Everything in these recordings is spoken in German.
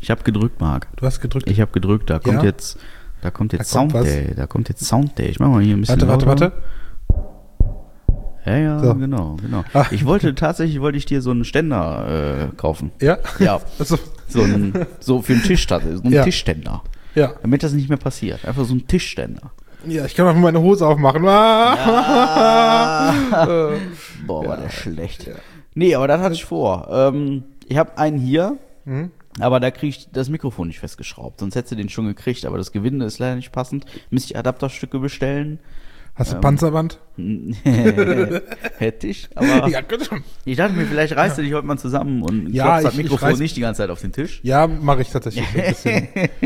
Ich habe gedrückt, Marc. Du hast gedrückt? Ich habe gedrückt. Da kommt jetzt Soundday. Da kommt jetzt Soundday. Ich mach mal hier ein bisschen Warte. Ja, So. genau. Ach. Ich wollte ich dir so einen Ständer kaufen. Ja? Ja. Also, So für einen Tischständer. So einen Ja. Tischständer. ja. Damit das nicht mehr passiert. Einfach so ein Tischständer. Ja, ich kann auch meine Hose aufmachen. Boah, war der schlecht. Ja. Nee, aber das hatte ich vor. Ich habe einen hier, aber da kriege ich das Mikrofon nicht festgeschraubt. Sonst hättest du den schon gekriegt, aber das Gewinde ist leider nicht passend. Müsste ich Adapterstücke bestellen. Hast du Panzerband? Hätte ich, aber Ja, könnte schon. ich dachte mir, vielleicht reißt du dich heute mal zusammen und Ja, klopfst das ich Mikrofon reiß- nicht die ganze Zeit auf den Tisch. Ja, mache ich tatsächlich. Ein bisschen.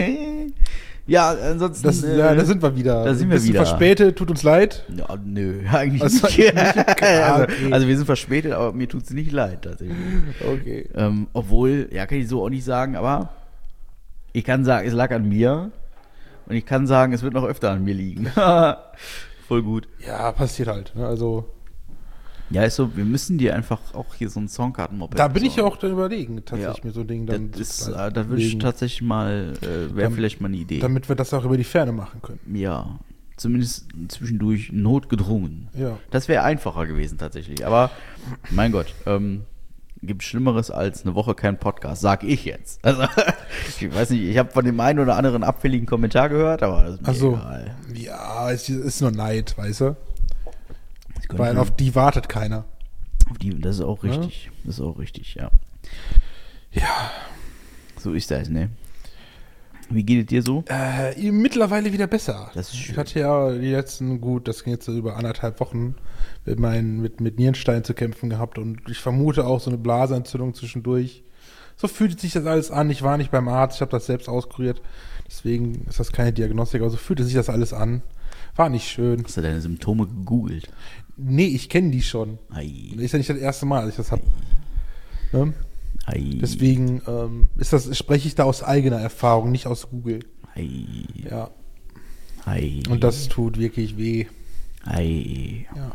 Ja, ansonsten. Da sind wir wieder. da sind wir Bisschen wieder. verspätet, tut uns leid. Ja, nö, eigentlich Also, nicht. okay. Also wir sind verspätet, aber mir tut's nicht leid tatsächlich. Okay. Obwohl, ja, kann ich so auch nicht sagen, aber ich kann sagen, es lag an mir und ich kann sagen, es wird noch öfter an mir liegen. Voll gut. Ja, passiert halt. Ne? Also, Ja, ist so, wir müssen dir einfach auch hier so ein Songkartenmoped da bin ich ja besorgen. auch dann überlegen, tatsächlich mir so ein Ding dann Das zu ist, da würde ich legen, tatsächlich mal, wäre Dam- vielleicht mal eine Idee. damit wir das auch über die Ferne machen können. Ja, zumindest zwischendurch notgedrungen. Ja. Das wäre einfacher gewesen tatsächlich. Aber mein Gott, gibt Schlimmeres als eine Woche kein Podcast, sag ich jetzt. Also ich weiß nicht, ich habe von dem einen oder anderen abfälligen Kommentar gehört, aber das ist mir Also, egal. ja, es ist nur Neid, weißt du? Das könnte Weil man- auf die wartet keiner. das ist auch richtig. Das ist auch richtig, ja. Ja. So ist das, ne? Wie geht es dir so? Mittlerweile wieder besser. Das ist schön. Ich hatte ja die letzten, das ging jetzt so über 1,5 Wochen, mit Nierenstein zu kämpfen gehabt und ich vermute auch so eine Blasenentzündung zwischendurch. So fühlt sich das alles an. Ich war nicht beim Arzt, ich habe das selbst auskuriert. Deswegen ist das keine Diagnostik, aber so fühlte sich das alles an. War nicht schön. Hast du deine Symptome gegoogelt? Nee, ich kenne die schon. Ei, Ist ja nicht das erste Mal, dass ich das habe. Ne? ei, Deswegen spreche ich da aus eigener Erfahrung, nicht aus Google. ei, Ja. ei, Und das tut wirklich weh. ei. Ja.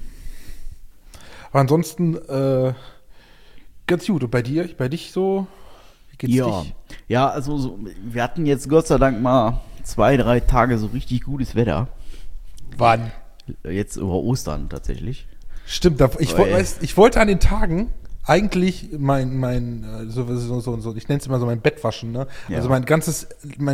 Aber ansonsten ganz gut. Und bei dir? Bei dich so? Wie geht's dich? Ja, also so, wir hatten jetzt Gott sei Dank mal 2-3 Tage so richtig gutes Wetter. Wann? Jetzt über Ostern tatsächlich. Stimmt, ich wollte an den Tagen eigentlich ich nenne es immer so mein Bett waschen, ne? Ja. Also mein ganzes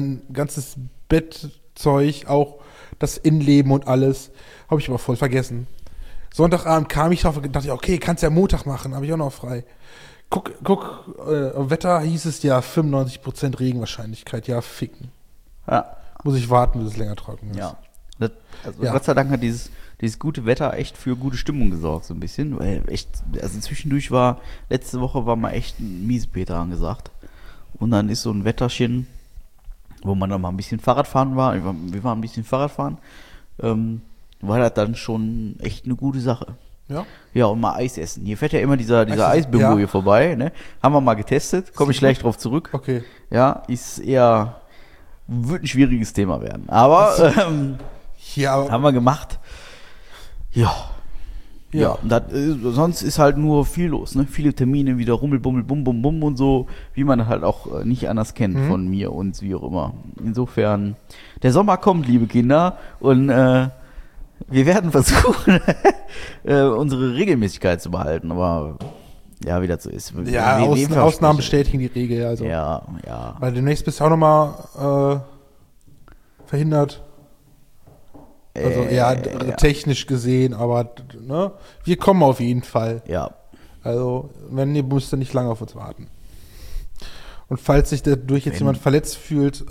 Bettzeug, auch das Innenleben und alles, habe ich aber voll vergessen. Sonntagabend kam ich drauf und dachte, okay, kannst ja Montag machen, habe ich auch noch frei. Guck, Wetter hieß es ja 95% Regenwahrscheinlichkeit, ja, ficken. Ja. Muss ich warten, bis es länger trocken ist. Ja. Also Ja. Gott sei Dank hat dieses gute Wetter echt für gute Stimmung gesorgt, so ein bisschen. Weil echt, also zwischendurch letzte Woche war mal echt ein Miesepeter angesagt. Und dann ist so ein Wetterchen, wo man dann mal ein bisschen Fahrradfahren war. Wir waren ein bisschen Fahrradfahren. War das dann schon echt eine gute Sache. Ja? Ja, und mal Eis essen. Hier fährt ja immer dieser Eis essen, Eisbimbo ja. hier vorbei. Ne? Haben wir mal getestet, komme ich gleich drauf zurück. Okay. Ja, wird ein schwieriges Thema werden. Aber Ja, aber haben wir gemacht. Ja. Ja. Sonst ist halt nur viel los, ne? Viele Termine, wieder Rummel, Bummel, Bum, Bum, Bum und so, wie man halt auch nicht anders kennt von mir und wie auch immer. Insofern, der Sommer kommt, liebe Kinder, und wir werden versuchen, unsere Regelmäßigkeit zu behalten, aber ja, wie das so ist. ja, Ausnahmen bestätigen die Regel. Also. Ja. Weil demnächst bist du auch nochmal verhindert. Also technisch gesehen, aber ne, wir kommen auf jeden Fall. Ja. Also, wenn ihr müsst ihr nicht lange auf uns warten. Und falls sich dadurch jetzt jemand verletzt fühlt,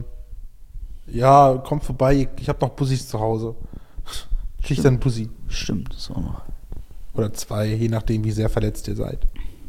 ja, kommt vorbei, ich habe noch Pussys zu Hause. Kriegt dann Pussy. Stimmt, das auch noch. Oder 2, je nachdem, wie sehr verletzt ihr seid.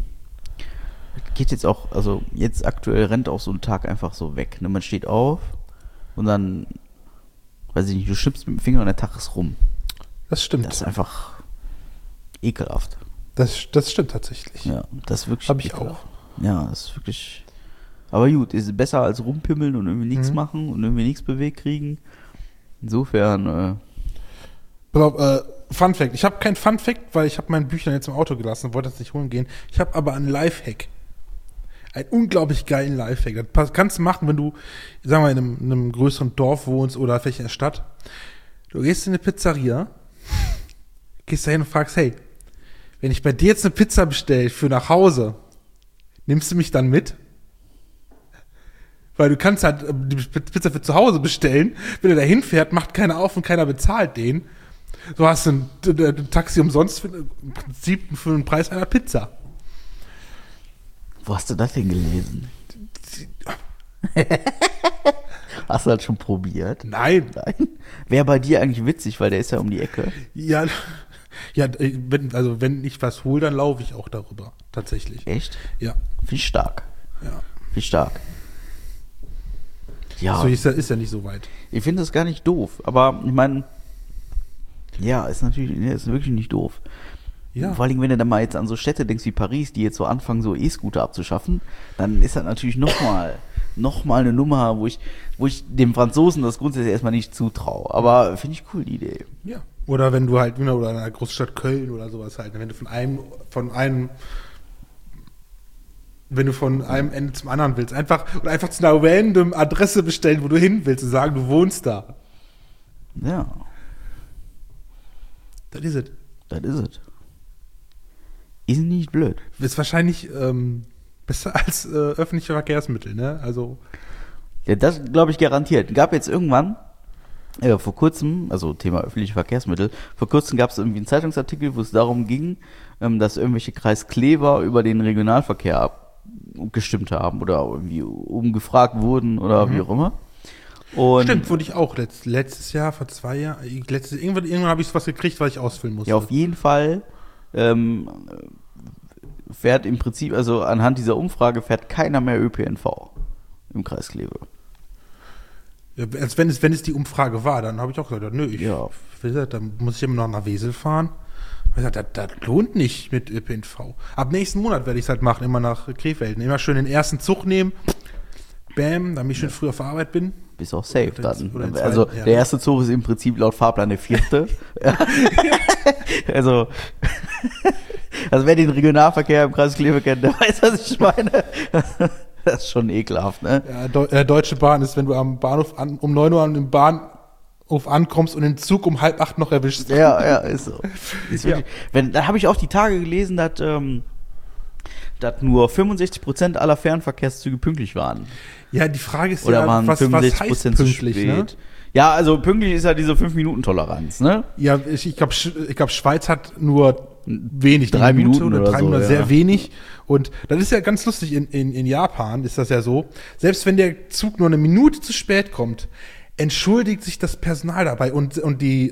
Geht jetzt auch, also jetzt aktuell rennt auch so ein Tag einfach so weg. Ne? Man steht auf und dann, weiß ich nicht, du schnippst mit dem Finger und der Tag ist rum. Das stimmt. Das ist einfach ekelhaft. Das stimmt tatsächlich. Ja, das ist wirklich Hab ich ekelhaft. Ja, das ist wirklich. Aber gut, ist besser als rumpimmeln und irgendwie nichts machen und irgendwie nichts bewegt kriegen. Insofern, Pass auf, Fun Fact. Ich habe kein Fun Fact, weil ich habe mein Büchlein jetzt im Auto gelassen, wollte das nicht holen gehen. Ich habe aber einen Lifehack. einen unglaublich geilen Lifehack. Das kannst du machen, wenn du, sagen wir mal, in einem größeren Dorf wohnst oder vielleicht in der Stadt. Du gehst in eine Pizzeria, gehst da hin und fragst, hey, wenn ich bei dir jetzt eine Pizza bestelle für nach Hause, nimmst du mich dann mit? Weil du kannst halt die Pizza für zu Hause bestellen. Wenn er da hinfährt, macht keiner auf und keiner bezahlt den. So hast du ein Taxi umsonst im Prinzip für den Preis einer Pizza. Wo hast du das denn gelesen? Hast du das schon probiert? Nein. Wäre bei dir eigentlich witzig, weil der ist ja um die Ecke. Ja, wenn ich was hole, dann laufe ich auch darüber. Tatsächlich. Echt? Ja. Wie stark. Ja. Wie stark. Ja. So ist ja nicht so weit. Ich finde das gar nicht doof, aber ich meine, ja, ist wirklich nicht doof. Ja. Vor allem, wenn du dann mal jetzt an so Städte denkst wie Paris, die jetzt so anfangen, so E-Scooter abzuschaffen, dann ist das natürlich nochmal eine Nummer, wo ich dem Franzosen das grundsätzlich erstmal nicht zutraue. Aber finde ich cool, die Idee. Ja. Oder wenn du halt, oder in einer Großstadt Köln oder sowas halt, wenn du von einem Ende zum anderen willst, einfach zu einer random Adresse bestellen, wo du hin willst und sagen, du wohnst da. Ja. Das ist es. Das ist es. Ist nicht blöd. Ist wahrscheinlich besser als öffentliche Verkehrsmittel, ne? Also. Ja, das glaube ich garantiert. Gab jetzt irgendwann, vor kurzem, also Thema öffentliche Verkehrsmittel, vor kurzem gab es irgendwie einen Zeitungsartikel, wo es darum ging, dass irgendwelche Kreiskleber über den Regionalverkehr gestimmt haben oder irgendwie umgefragt wurden oder wie auch immer. Und stimmt, wurde ich auch letztes Jahr, vor 2 Jahren, irgendwann habe ich was gekriegt, was ich ausfüllen musste. Ja, auf jeden Fall fährt im Prinzip, also anhand dieser Umfrage fährt keiner mehr ÖPNV im Kreis Kleve. Ja, als wenn es die Umfrage war, dann habe ich auch gesagt, nö, dann muss ich immer noch nach Wesel fahren. Ich habe gesagt, das lohnt nicht mit ÖPNV. Ab nächsten Monat werde ich es halt machen, immer nach Krefeld. Immer schön den ersten Zug nehmen, bam, damit ich schön früh auf der Arbeit bin. Bist auch safe dann. Zweiten, Also der erste Zug ist im Prinzip laut Fahrplan der 4. also wer den Regionalverkehr im Kreis Kleve kennt, der weiß, was ich meine. Das ist schon ekelhaft, ne? Ja, Deutsche Bahn ist, wenn du am Bahnhof um 9 Uhr an dem Bahnhof ankommst und den Zug um 7:30 noch erwischst. Ja, ist so. Ist wirklich, da habe ich auch die Tage gelesen, dass nur 65% aller Fernverkehrszüge pünktlich waren. Ja, die Frage ist oder ja, waren was 65% heißt zu pünktlich, spät? ne? Ja, also pünktlich ist ja diese 5-Minuten-Toleranz, ne? Ja, ich glaube, Schweiz hat nur wenig, 3 Minuten oder 3 so, Minuten, ja. sehr wenig. Und das ist ja ganz lustig, in Japan ist das ja so, selbst wenn der Zug nur eine Minute zu spät kommt, entschuldigt sich das Personal dabei und die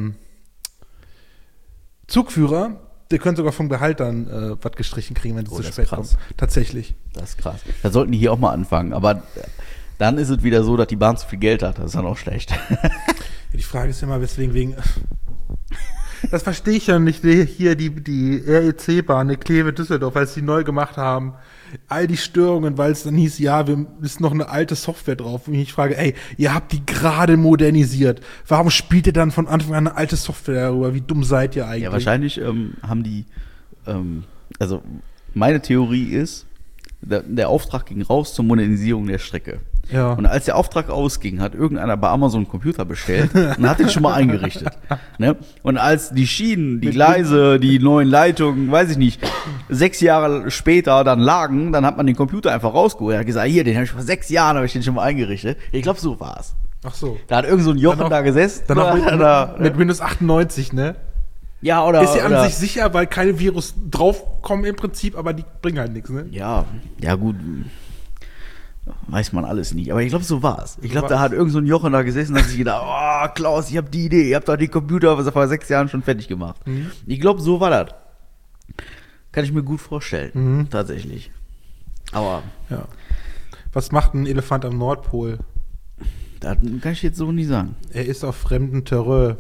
Zugführer, die können sogar vom Gehalt dann was gestrichen kriegen, wenn sie zu spät kommen. Tatsächlich. Das ist krass. Da sollten die hier auch mal anfangen, aber dann ist es wieder so, dass die Bahn zu viel Geld hat, das ist dann auch schlecht. Ja, die Frage ist immer, wegen das verstehe ich ja nicht, hier die REC-Bahn, die Kleve-Düsseldorf, weil sie die neu gemacht haben. All die Störungen, weil es dann hieß, ja, ist noch eine alte Software drauf. Und ich frage, ey, ihr habt die gerade modernisiert. Warum spielt ihr dann von Anfang an eine alte Software darüber? Wie dumm seid ihr eigentlich? Ja, wahrscheinlich haben die, also meine Theorie ist, der Auftrag ging raus zur Modernisierung der Strecke. Ja. Und als der Auftrag ausging, hat irgendeiner bei Amazon einen Computer bestellt und hat den schon mal eingerichtet. Ne? Und als die Schienen, die Gleise, die neuen Leitungen, weiß ich nicht, 6 Jahre später dann lagen, dann hat man den Computer einfach rausgeholt. Er hat gesagt, hier, den habe ich vor 6 Jahren, habe ich den schon mal eingerichtet. Ich glaube, so war's. Ach so. Da hat irgend so ein Jochen da gesessen. Dann auch mit Windows 98, ne? Ja, oder. Ist ja an sich sicher, weil keine Virus draufkommen im Prinzip, aber die bringen halt nichts, ne? Ja, gut. Weiß man alles nicht. Aber ich glaube, so war's. Ich glaube, da hat irgend so ein Jochen da gesessen und hat sich gedacht, oh, Klaus, ich habe die Idee. Ihr habt doch die Computer vor 6 Jahren schon fertig gemacht. Mhm. Ich glaube, so war das. Kann ich mir gut vorstellen. Tatsächlich. Aber. Ja. Was macht ein Elefant am Nordpol? Das kann ich jetzt so nicht sagen. Er ist auf fremdem Terrain.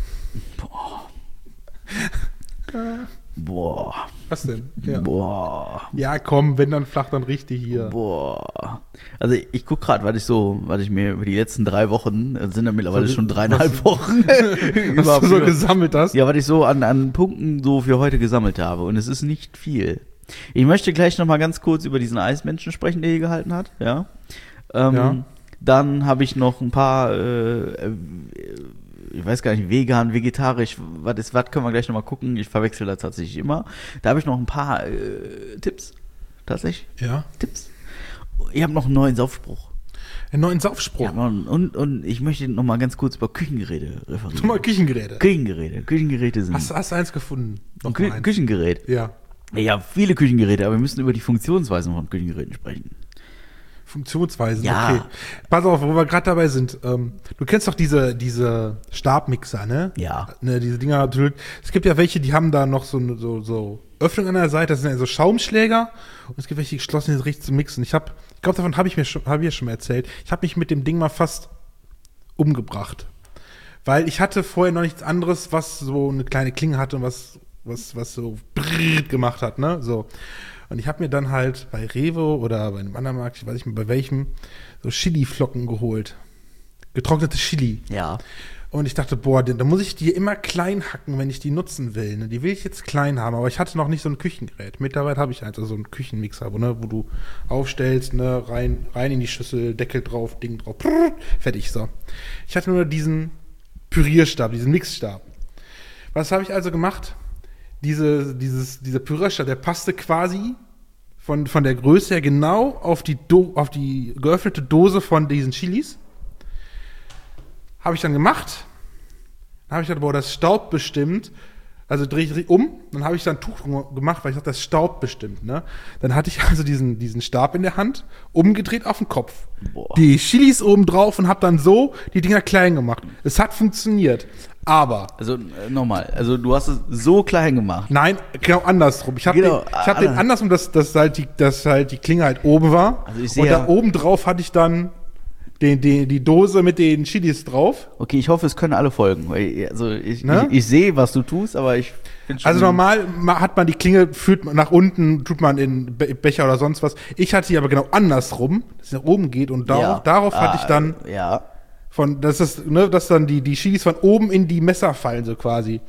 Boah. Was denn? Ja. Boah. Ja, komm, wenn dann flach, dann richtig hier. Boah. Also ich gucke gerade, was ich mir über die letzten 3 Wochen, das sind ja mittlerweile schon 3,5 Wochen, was du so gesammelt hast. Ja, was ich so an Punkten so für heute gesammelt habe. Und es ist nicht viel. Ich möchte gleich noch mal ganz kurz über diesen Eismenschen sprechen, der hier gehalten hat. Ja. Ja. Dann habe ich noch ein paar, ich weiß gar nicht, vegan, vegetarisch, was können wir gleich noch mal gucken. Ich verwechsel das tatsächlich immer. Da habe ich noch ein paar Tipps. Tatsächlich. Ja. Tipps. Ich habe noch einen neuen Saufspruch. Einen neuen Saufspruch. Ja, und ich möchte noch mal ganz kurz über Küchengeräte referieren. Tu mal Küchengeräte. Küchengeräte sind. Hast du eins gefunden? Noch mal eins. Küchengerät. Ja. Ja, viele Küchengeräte, aber wir müssen über die Funktionsweisen von Küchengeräten sprechen. Funktionsweisen, Ja. okay. Pass auf, wo wir gerade dabei sind. Du kennst doch diese Stabmixer, ne? Ja. Ne, diese Dinger. Es gibt ja welche, die haben da noch so Öffnung an der Seite. Das sind ja so Schaumschläger. Und es gibt welche, die geschlossen sind, richtig zu mixen. Ich glaube, davon habe ich ja schon mal erzählt. Ich habe mich mit dem Ding mal fast umgebracht. Weil ich hatte vorher noch nichts anderes, was so eine kleine Klinge hatte und was so brrrt gemacht hat, ne? So. Und ich habe mir dann halt bei Rewe oder bei einem anderen Markt, ich weiß nicht mehr bei welchem, so Chili-Flocken geholt. Getrocknete Chili. Ja. Und ich dachte, boah, da muss ich die immer klein hacken, wenn ich die nutzen will. Ne? Die will ich jetzt klein haben, aber ich hatte noch nicht so ein Küchengerät. Mittlerweile habe ich also so einen Küchenmixer, ne, wo du aufstellst, ne, rein in die Schüssel, Deckel drauf, Ding drauf, fertig, so. Ich hatte nur diesen Pürierstab, diesen Mixstab. Was habe ich also gemacht? Dieser Pürierstab, der passte quasi von der Größe her genau auf die geöffnete Dose von diesen Chilis. Habe ich dann gemacht. Dann habe ich gedacht, boah, das staubt bestimmt. Also drehe ich um, dann habe ich dann ein Tuch gemacht, weil ich dachte, das staubt bestimmt, ne? Dann hatte ich also diesen Stab in der Hand, umgedreht auf den Kopf. Boah. Die Chilis oben drauf und habe dann so die Dinger klein gemacht. Es hat funktioniert, aber Also nochmal, also du hast es so klein gemacht. nein, genau andersrum. Ich habe den andersrum, dass halt die Klinge halt oben war. Also ich sehe und da ja- oben drauf hatte ich dann die Dose mit den Chilis drauf. Okay, ich hoffe, es können alle folgen. Also Ne? ich sehe, was du tust, aber ich bin schon... Also normal hat man die Klinge, führt man nach unten, tut man in Becher oder sonst was. Ich hatte die aber genau andersrum, dass sie nach oben geht und darauf hatte ich dann Ja, dass dann die Chilis von oben in die Messer fallen, so quasi.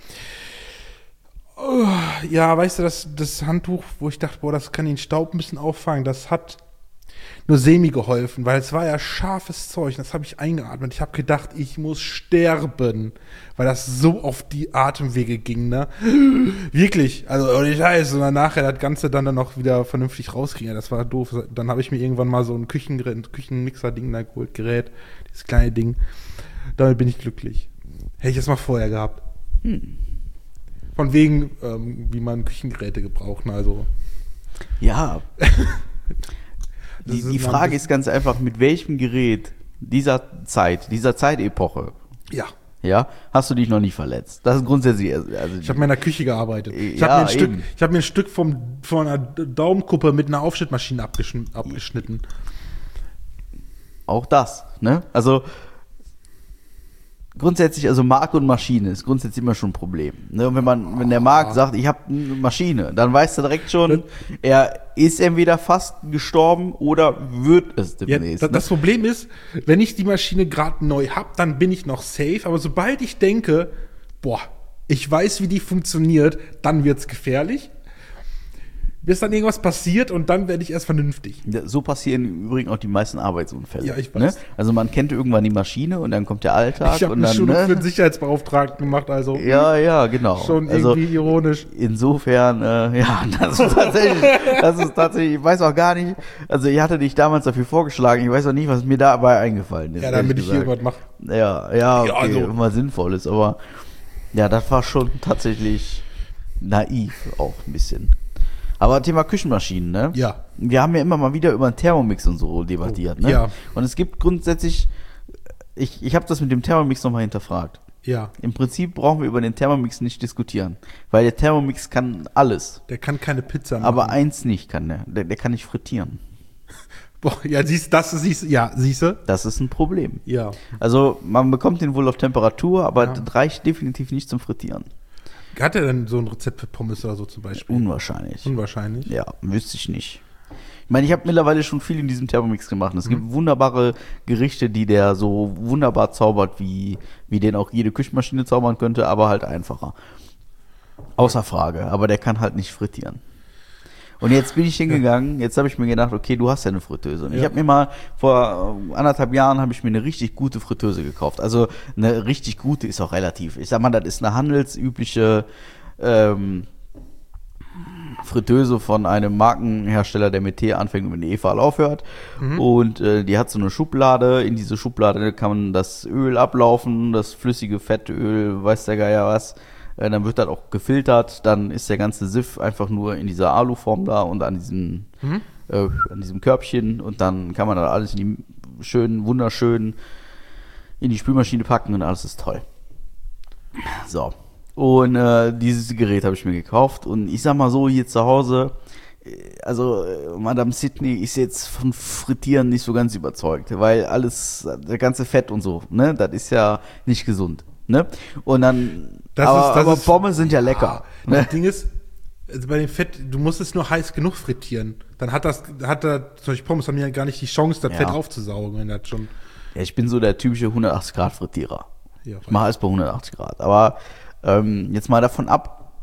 Oh, ja, weißt du, das Handtuch, wo ich dachte, boah, das kann den Staub ein bisschen auffangen, das hat nur semi geholfen, weil es war ja scharfes Zeug, das habe ich eingeatmet. Ich habe gedacht, ich muss sterben, weil das so auf die Atemwege ging, ne? Wirklich, also ohne Scheiß. Und dann nachher das Ganze dann noch wieder vernünftig rauskriegen. Das war doof. Dann habe ich mir irgendwann mal so ein Küchenmixer-Ding da geholt, Gerät, dieses kleine Ding. Damit bin ich glücklich. Hätte ich das mal vorher gehabt. Von wegen, wie man Küchengeräte gebraucht, ne? Also ja. Das Die ist Frage ist ganz einfach, mit welchem Gerät dieser Zeitepoche, ja. hast du dich noch nicht verletzt? Das ist grundsätzlich, also Ich habe in meiner Küche gearbeitet. Ich Ja, habe mir ein Stück von einer Daumenkuppe mit einer Aufschnittmaschine abgeschnitten. auch das, ne? Also grundsätzlich, also Mark und Maschine ist grundsätzlich immer schon ein Problem. Ne? Und wenn der Mark sagt, ich habe eine Maschine, dann weißt du direkt schon, er ist entweder fast gestorben oder wird es Ja, demnächst. das Problem ist, wenn ich die Maschine gerade neu hab, dann bin ich noch safe. Aber sobald ich denke, boah, ich weiß, wie die funktioniert, dann wird's gefährlich. Bis dann irgendwas passiert und dann werde ich erst vernünftig. Ja, so passieren im Übrigen auch die meisten Arbeitsunfälle. Ja, ich Ne? weiß. Also man kennt irgendwann die Maschine und dann kommt der Alltag Ich habe und eine dann, Schulung für ne? den Sicherheitsbeauftragten gemacht, also Ja, genau. schon Also irgendwie ironisch. insofern, ja, das ist tatsächlich, ich weiß auch gar nicht, also ich hatte dich damals dafür vorgeschlagen, ich weiß auch nicht, was mir dabei eingefallen ist. Ja, damit ehrlich ich hier gesagt. was mache. Ja, okay, Ja, also- immer sinnvoll ist, aber ja, das war schon tatsächlich naiv auch ein bisschen. Aber Thema Küchenmaschinen, ne? Ja. Wir haben ja immer mal wieder über den Thermomix und so debattiert, ne? ja. Und es gibt grundsätzlich, ich habe das mit dem Thermomix nochmal hinterfragt. Ja, Im Prinzip brauchen wir über den Thermomix nicht diskutieren, weil der Thermomix kann alles, der kann keine Pizza machen. aber eins nicht kann der kann nicht frittieren. Boah, ja, siehst du? Das ist ein Problem. Ja. Also man bekommt den wohl auf Temperatur, aber Ja. das reicht definitiv nicht zum Frittieren. Hat er denn so ein Rezept für Pommes oder so zum Beispiel? Unwahrscheinlich. Unwahrscheinlich. Ja, wüsste ich nicht. Ich meine, ich habe mittlerweile schon viel in diesem Thermomix gemacht. Es gibt wunderbare Gerichte, die der so wunderbar zaubert, wie den auch jede Küchenmaschine zaubern könnte, aber halt einfacher. Außer Frage. Aber der kann halt nicht frittieren. Und jetzt bin ich hingegangen, jetzt habe ich mir gedacht, okay, du hast ja eine Fritteuse. Und ich habe mir mal, vor 1,5 Jahren habe ich mir eine richtig gute Fritteuse gekauft. Also eine richtig gute ist auch relativ. Ich sag mal, das ist eine handelsübliche Fritteuse von einem Markenhersteller, der mit T anfängt und mit Eva aufhört. Und die hat so eine Schublade. In diese Schublade kann man das Öl ablaufen, das flüssige Fettöl, weiß der Geier was. Dann wird das auch gefiltert. Dann ist der ganze Siff einfach nur in dieser Aluform da und an diesem Körbchen. Und dann kann man da alles wunderschön in die Spülmaschine packen und alles ist toll. So. Und dieses Gerät habe ich mir gekauft und ich sag mal so, hier zu Hause, also Madame Sydney ist jetzt von Frittieren nicht so ganz überzeugt, weil alles, der ganze Fett und so, ne, das ist ja nicht gesund, ne? Und dann, aber Pommes sind ja lecker. Ne? Das Ding ist, also bei dem Fett, du musst es nur heiß genug frittieren. Dann hat da, zum Beispiel Pommes haben ja gar nicht die Chance, das Fett aufzusaugen, wenn das schon. Ja, ich bin so der typische 180 Grad Frittierer. Ja, ich mache alles bei 180 Grad, aber jetzt mal davon ab,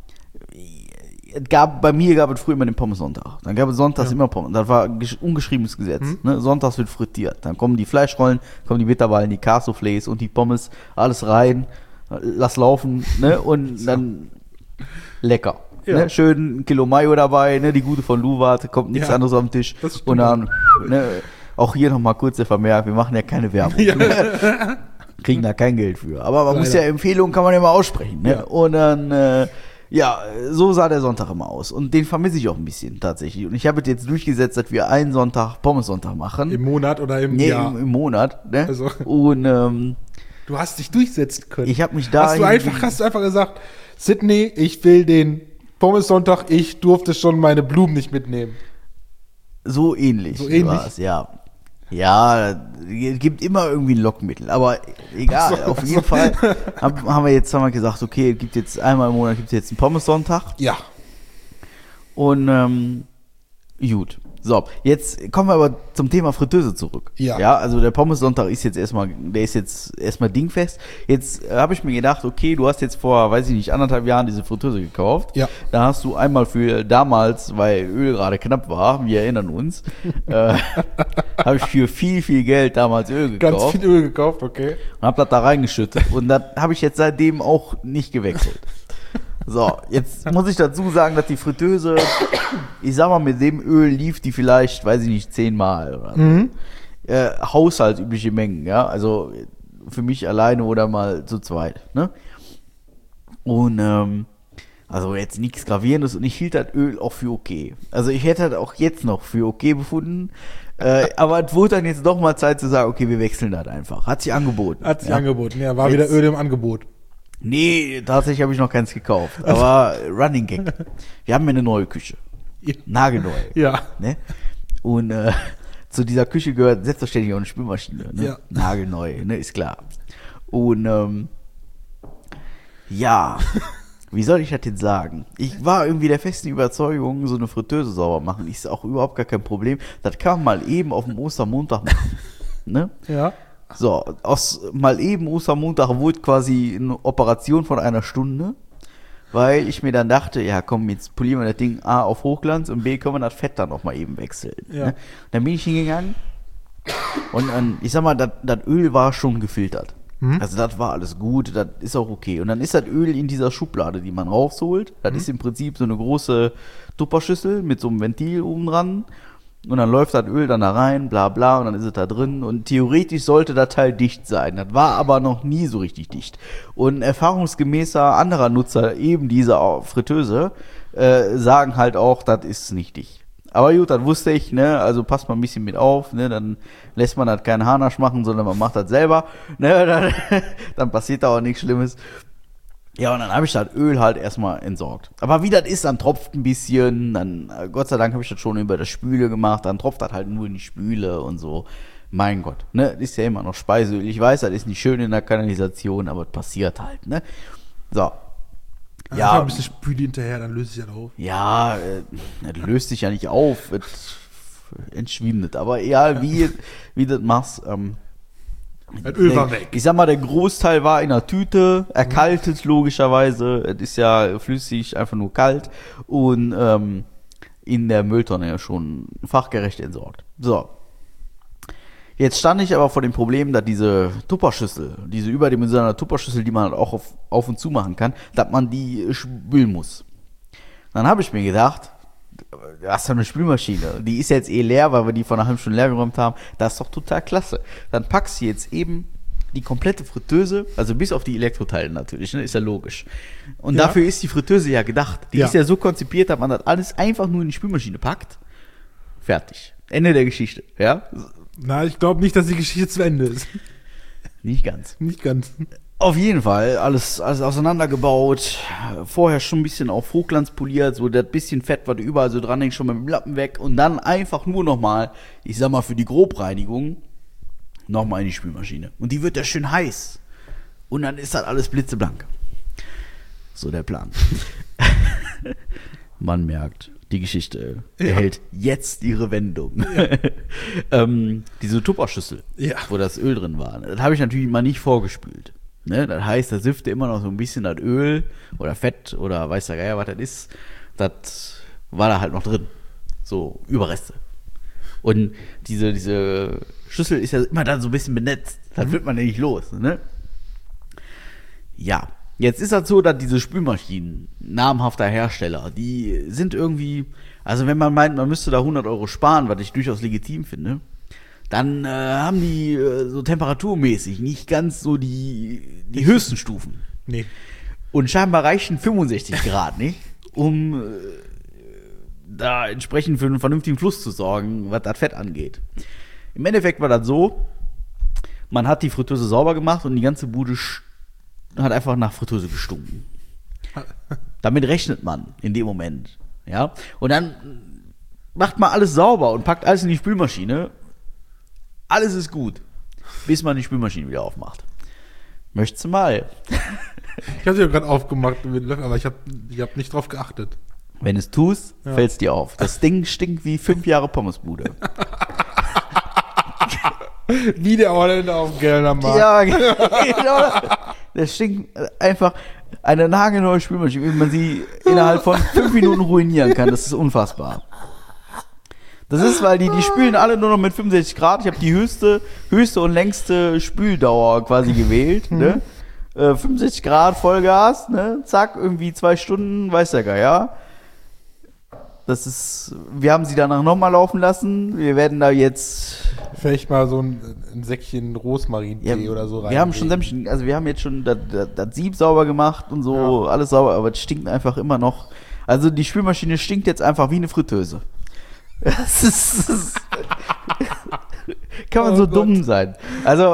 bei mir gab es früher immer den Pommes-Sonntag. Dann gab es sonntags immer Pommes. Das war ungeschriebenes Gesetz. Ne? Sonntags wird frittiert. Dann kommen die Fleischrollen, kommen die Bitterballen, die Cassoufflés und die Pommes, alles rein, lass laufen, ne? Und dann lecker. Ja. Ne? Schön ein Kilo Mayo dabei, ne? Die gute von Luwat, kommt nichts anderes auf den Tisch. Und dann, ne? Auch hier nochmal kurz der Vermerk, wir machen ja keine Werbung. Ja. Ne? Kriegen da kein Geld für. Aber man muss ja Empfehlungen, kann man ja mal aussprechen. Ne? Ja. Und dann, so sah der Sonntag immer aus. Und den vermisse ich auch ein bisschen tatsächlich. Und ich habe jetzt durchgesetzt, dass wir einen Sonntag Pommes-Sonntag machen. Im Monat oder im Jahr? Im Monat. Ne? Also. Und du hast dich durchsetzen können. Ich habe mich da. Hast du einfach gesagt, Sydney, ich will den Pommes-Sonntag, ich durfte schon meine Blumen nicht mitnehmen. So ähnlich war es, ja. Ja, es gibt immer irgendwie ein Lockmittel, aber egal, auf jeden Fall haben wir gesagt, okay, es gibt jetzt einmal im Monat einen Pommes-Sonntag. Ja. Und gut. So, jetzt kommen wir aber zum Thema Fritteuse zurück. Ja. Also der Pommes-Sonntag ist jetzt erstmal dingfest. Jetzt habe ich mir gedacht, okay, du hast jetzt vor, weiß ich nicht, 1,5 Jahren diese Fritteuse gekauft. Ja. Da hast du einmal für damals, weil Öl gerade knapp war, wir erinnern uns, habe ich für viel, viel Geld damals Öl gekauft. Ganz viel Öl gekauft, okay. Und habe das da reingeschüttet. Und das habe ich jetzt seitdem auch nicht gewechselt. So, jetzt muss ich dazu sagen, dass die Fritteuse, ich sag mal, mit dem Öl lief die vielleicht, weiß ich nicht, 10-mal oder so. Haushaltsübliche Mengen, ja, also für mich alleine oder mal zu zweit, ne? Und, also jetzt nichts Gravierendes und ich hielt das Öl auch für okay. Also ich hätte das auch jetzt noch für okay befunden, aber es wurde dann jetzt doch mal Zeit zu sagen, okay, wir wechseln das einfach. Hat sich angeboten. Ja, war jetzt wieder Öl im Angebot. Nee, tatsächlich habe ich noch keins gekauft. Aber Running Gag. Wir haben ja eine neue Küche. Nagelneu. Ja. Ne? Und zu dieser Küche gehört selbstverständlich auch eine Spülmaschine. Ne? Ja. Nagelneu, ne? Ist klar. Und wie soll ich das jetzt sagen? Ich war irgendwie der festen Überzeugung, so eine Fritteuse sauber machen ist auch überhaupt gar kein Problem. Das kann man mal eben auf dem Ostermontag machen. Ne? Ja. So, aus mal eben Ostermontag wurde quasi eine Operation von 1 Stunde, weil ich mir dann dachte, ja komm, jetzt polieren wir das Ding A auf Hochglanz und B können wir das Fett dann auch mal eben wechseln. Ja. Ne? Dann bin ich hingegangen und ich sag mal, das Öl war schon gefiltert. Also das war alles gut, das ist auch okay. Und dann ist das Öl in dieser Schublade, die man rausholt. Das ist im Prinzip so eine große Tupperschüssel mit so einem Ventil oben dran. Und dann läuft das Öl dann da rein, bla bla, und dann ist es da drin. Und theoretisch sollte das Teil dicht sein. Das war aber noch nie so richtig dicht. Und erfahrungsgemäßer anderer Nutzer eben dieser Fritteuse sagen halt auch, das ist nicht dicht. Aber gut, das wusste ich, ne, also passt mal ein bisschen mit auf, ne, dann lässt man das keinen Harnasch machen, sondern man macht das selber, ne, dann passiert da auch nichts Schlimmes. Ja, und dann habe ich das Öl halt erstmal entsorgt. Aber wie das ist, dann tropft ein bisschen, dann, Gott sei Dank habe ich das schon über das Spüle gemacht, dann tropft das halt nur in die Spüle und so. Mein Gott, ne, das ist ja immer noch Speiseöl. Ich weiß, das ist nicht schön in der Kanalisation, aber es passiert halt, ne. So. Ja, ein bisschen Spüle hinterher, dann löst sich das auf. Ja, das löst sich ja nicht auf, es entschwindet. Aber egal, wie das machst, das Öl war weg. Ich sag mal, der Großteil war in der Tüte, erkaltet logischerweise. Es ist ja flüssig, einfach nur kalt. Und in der Mülltonne ja schon fachgerecht entsorgt. So. Jetzt stand ich aber vor dem Problem, dass diese Tupperschüssel, diese überdimensionale Tupperschüssel, die man halt auch auf und zu machen kann, dass man die spülen muss. Dann habe ich mir gedacht, du hast doch eine Spülmaschine, die ist jetzt leer, weil wir die vor einer halben Stunde leer geräumt haben. Das ist doch total klasse. Dann packst du jetzt eben die komplette Fritteuse, also bis auf die Elektroteile natürlich, ne, ist ja logisch. Und dafür ist die Fritteuse ja gedacht. Die ist ja so konzipiert, dass man das alles einfach nur in die Spülmaschine packt. Fertig. Ende der Geschichte, ja? Na, ich glaube nicht, dass die Geschichte zu Ende ist. Nicht ganz. Nicht ganz. Auf jeden Fall, alles auseinandergebaut, vorher schon ein bisschen auf Hochglanz poliert, so das bisschen Fett, was überall so dran hängt, schon mit dem Lappen weg und dann einfach nur nochmal, ich sag mal für die Grobreinigung, nochmal in die Spülmaschine. Und die wird ja schön heiß. Und dann ist das alles blitzeblank. So der Plan. Man merkt, die Geschichte erhält jetzt ihre Wendung. Ja. Diese Tupperschüssel, wo das Öl drin war, das habe ich natürlich mal nicht vorgespült. Ne? Das heißt, da süffte immer noch so ein bisschen das Öl oder Fett oder weiß der Geier, was das ist. Das war da halt noch drin. So Überreste. Und diese Schüssel ist ja immer dann so ein bisschen benetzt. Das wird man ja nicht los. Ne? Ja, jetzt ist das so, dass diese Spülmaschinen, namhafter Hersteller, die sind irgendwie, also wenn man meint, man müsste da 100 Euro sparen, was ich durchaus legitim finde, dann haben die so temperaturmäßig nicht ganz so die höchsten Stufen. Nee. Und scheinbar reichen 65 Grad nicht, um da entsprechend für einen vernünftigen Fluss zu sorgen, was das Fett angeht. Im Endeffekt war das so, man hat die Fritteuse sauber gemacht und die ganze Bude hat einfach nach Fritteuse gestunken. Damit rechnet man in dem Moment. Ja? Und dann macht man alles sauber und packt alles in die Spülmaschine. Alles ist gut, bis man die Spülmaschine wieder aufmacht. Möchtest du mal? Ich habe sie ja gerade aufgemacht, aber ich hab nicht drauf geachtet. Wenn es tust, fällt es dir auf. Das Ding stinkt wie 5 Jahre Pommesbude. Wie der Holländer auf dem Kellner Markt. Ja, genau. Das stinkt einfach eine nagelneue Spülmaschine, wie man sie innerhalb von 5 Minuten ruinieren kann. Das ist unfassbar. Das ist, weil die spülen alle nur noch mit 65 Grad. Ich habe die höchste und längste Spüldauer quasi gewählt. Ne? 65 Grad Vollgas, ne? Zack, irgendwie 2 Stunden, weiß der Geier. Wir haben sie danach nochmal laufen lassen. Wir werden da jetzt vielleicht mal so ein Säckchen Rosmarintee oder so rein. Wir haben schon also wir haben jetzt schon das Sieb sauber gemacht und so, alles sauber, aber es stinkt einfach immer noch. Also die Spülmaschine stinkt jetzt einfach wie eine Fritteuse. Das kann man so Gott. Dumm sein. Also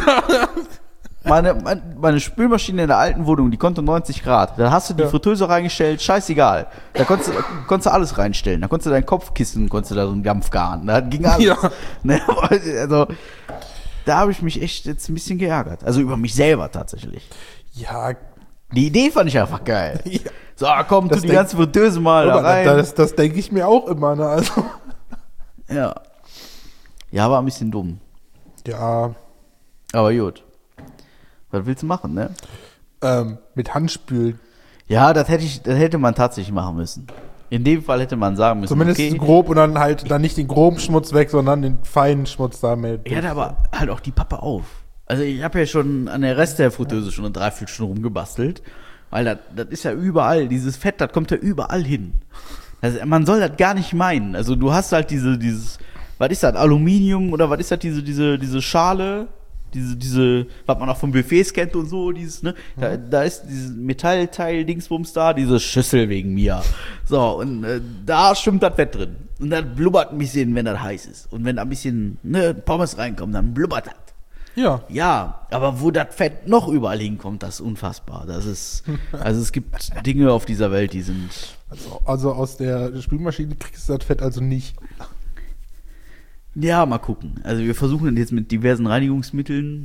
meine Spülmaschine in der alten Wohnung, die konnte 90 Grad. Da hast du die Fritteuse reingestellt, scheißegal. Da konntest du alles reinstellen. Da konntest du dein Kopfkissen, da so einen Dampf garen. Da ging alles. Ja. Ne? Also, da habe ich mich echt jetzt ein bisschen geärgert. Also über mich selber tatsächlich. Ja. Die Idee fand ich einfach geil. Ja. So, komm, tu die ganze Fritteuse mal da rein. Das denke ich mir auch immer, ne? Also. Ja. Ja, war ein bisschen dumm. Ja. Aber gut. Was willst du machen, ne? Mit Handspülen. Ja, das hätte man tatsächlich machen müssen. In dem Fall hätte man sagen müssen, zumindest grob und dann halt dann nicht den groben Schmutz weg, sondern den feinen Schmutz damit. Ja, aber halt auch die Pappe auf. Also ich habe ja schon an der Rest der Fritteuse schon eine Dreiviertelstunde rumgebastelt, weil das ist ja überall, dieses Fett, das kommt ja überall hin. Also man soll das gar nicht meinen. Also du hast halt dieses, was ist das, Aluminium oder was ist das, diese Schale, diese, was man auch von Buffets kennt und so, dieses, ne, da ist dieses Metallteil, Dingsbums da, diese Schüssel wegen mir. So, und da schwimmt das Fett drin. Und das blubbert ein bisschen, wenn das heiß ist. Und wenn da ein bisschen, ne, Pommes reinkommen, dann blubbert das. Ja. Ja, aber wo das Fett noch überall hinkommt, das ist unfassbar. Das ist, also es gibt Dinge auf dieser Welt, die sind. Also aus der Spülmaschine kriegst du das Fett also nicht. Ja, mal gucken. Also wir versuchen jetzt mit diversen Reinigungsmitteln.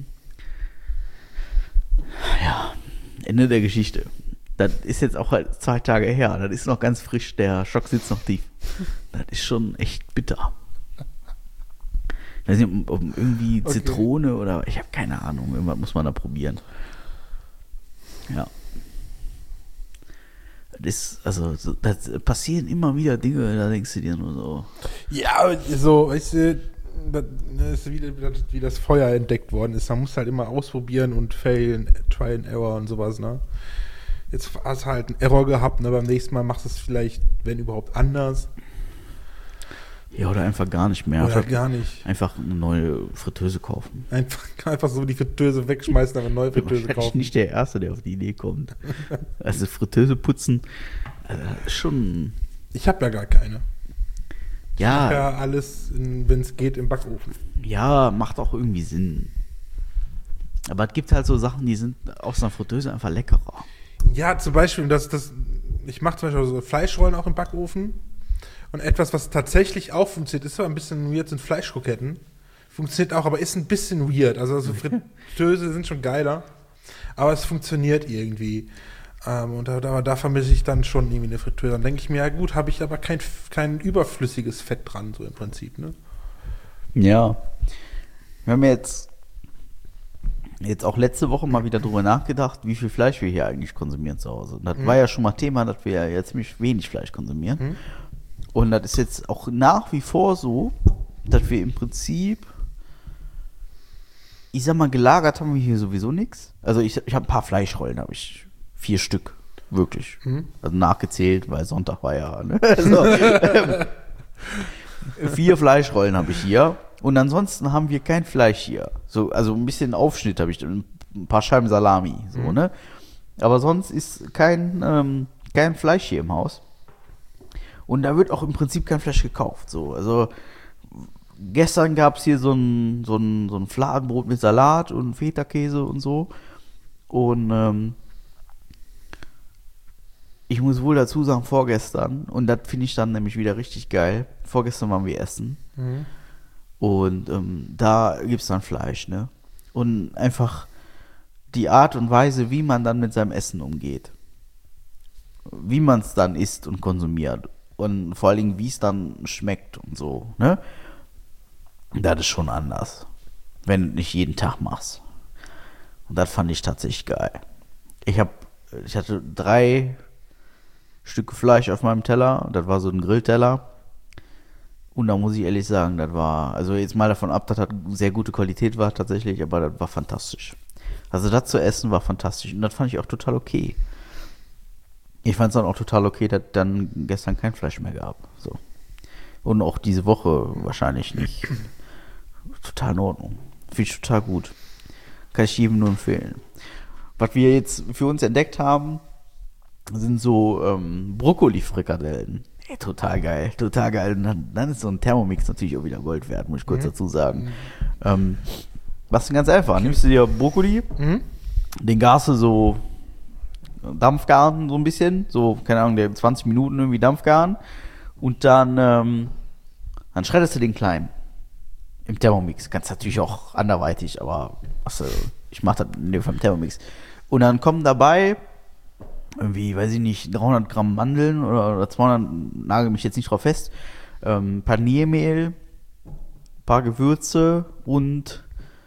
Ja, Ende der Geschichte. Das ist jetzt auch halt 2 Tage her. Das ist noch ganz frisch. Der Schock sitzt noch tief. Das ist schon echt bitter. Ich weiß nicht, ob irgendwie Zitrone oder ich habe keine Ahnung. Irgendwas muss man da probieren. Ja. Das passieren immer wieder Dinge, da denkst du dir nur so. Ja, so, weißt du, das ist wie das Feuer entdeckt worden ist. Man muss halt immer ausprobieren und failen, Try and Error und sowas, ne? Jetzt hast du halt einen Error gehabt, ne? Beim nächsten Mal machst du es vielleicht, wenn überhaupt, anders. Ja, oder einfach gar nicht mehr. Oder gar nicht. Einfach eine neue Fritteuse kaufen. Einfach so die Fritteuse wegschmeißen, aber eine neue Fritteuse Ich kaufen. nicht der Erste, der auf die Idee kommt. Also Fritteuse putzen, schon. Ich habe ja gar keine. Ich Ja, mache ja alles, wenn es geht, im Backofen. ja, macht auch irgendwie Sinn. Aber es gibt halt so Sachen, die sind aus einer Fritteuse einfach leckerer. Ja, zum Beispiel, ich mache zum Beispiel so Fleischrollen auch im Backofen. Und etwas, was tatsächlich auch funktioniert, ist zwar ein bisschen weird, sind Fleischkroketten. Funktioniert auch, aber ist ein bisschen weird. Also Fritteuse sind schon geiler, aber es funktioniert irgendwie. Und da vermisse ich dann schon irgendwie eine Fritteuse. Dann denke ich mir, ja gut, habe ich aber kein überflüssiges Fett dran, so im Prinzip, ne? Ja. Wir haben jetzt auch letzte Woche mal wieder drüber nachgedacht, wie viel Fleisch wir hier eigentlich konsumieren zu Hause. Und das war ja schon mal Thema, dass wir ja ziemlich wenig Fleisch konsumieren. Und das ist jetzt auch nach wie vor so, dass wir im Prinzip, ich sag mal, gelagert haben wir hier sowieso nichts. Also ich habe ein paar Fleischrollen, habe ich 4 Stück, wirklich. Also nachgezählt, weil Sonntag war ja. Ne? Also, 4 Fleischrollen habe ich hier. Und ansonsten haben wir kein Fleisch hier. So, also ein bisschen Aufschnitt habe ich, ein paar Scheiben Salami, so, ne? Aber sonst ist kein Fleisch hier im Haus. Und da wird auch im Prinzip kein Fleisch gekauft. So. Also gestern gab es hier so ein Fladenbrot mit Salat und Feta-Käse und so. Und ich muss wohl dazu sagen, vorgestern, und das finde ich dann nämlich wieder richtig geil, vorgestern waren wir essen. Und da gibt es dann Fleisch, ne? Und einfach die Art und Weise, wie man dann mit seinem Essen umgeht. Wie man es dann isst und konsumiert. Und vor allen Dingen, wie es dann schmeckt und so, ne? Das ist schon anders. Wenn du nicht jeden Tag machst. Und das fand ich tatsächlich geil. Ich hatte 3 Stücke Fleisch auf meinem Teller. Das war so ein Grillteller. Und da muss ich ehrlich sagen, das war, also jetzt mal davon ab, dass das sehr gute Qualität war tatsächlich, aber das war fantastisch. Also das zu essen war fantastisch und das fand ich auch total okay. Ich fand es dann auch total okay, dass dann gestern kein Fleisch mehr gab. So. Und auch diese Woche wahrscheinlich nicht. Total in Ordnung. Finde ich total gut. Kann ich jedem nur empfehlen. Was wir jetzt für uns entdeckt haben, sind so Brokkoli-Frikadellen. Ey, total geil, total geil. Und dann ist so ein Thermomix natürlich auch wieder Gold wert, muss ich kurz dazu sagen. Was ganz einfach. Nimmst du dir Brokkoli, den garst du so Dampfgaren so ein bisschen, so, keine Ahnung, der 20 Minuten irgendwie Dampfgaren und dann schreddest du den klein im Thermomix. Kannst natürlich auch anderweitig, aber ich mache das in dem Fall im Thermomix. Und dann kommen dabei irgendwie, weiß ich nicht, 300 Gramm Mandeln oder 200, nagel mich jetzt nicht drauf fest, Paniermehl, paar Gewürze und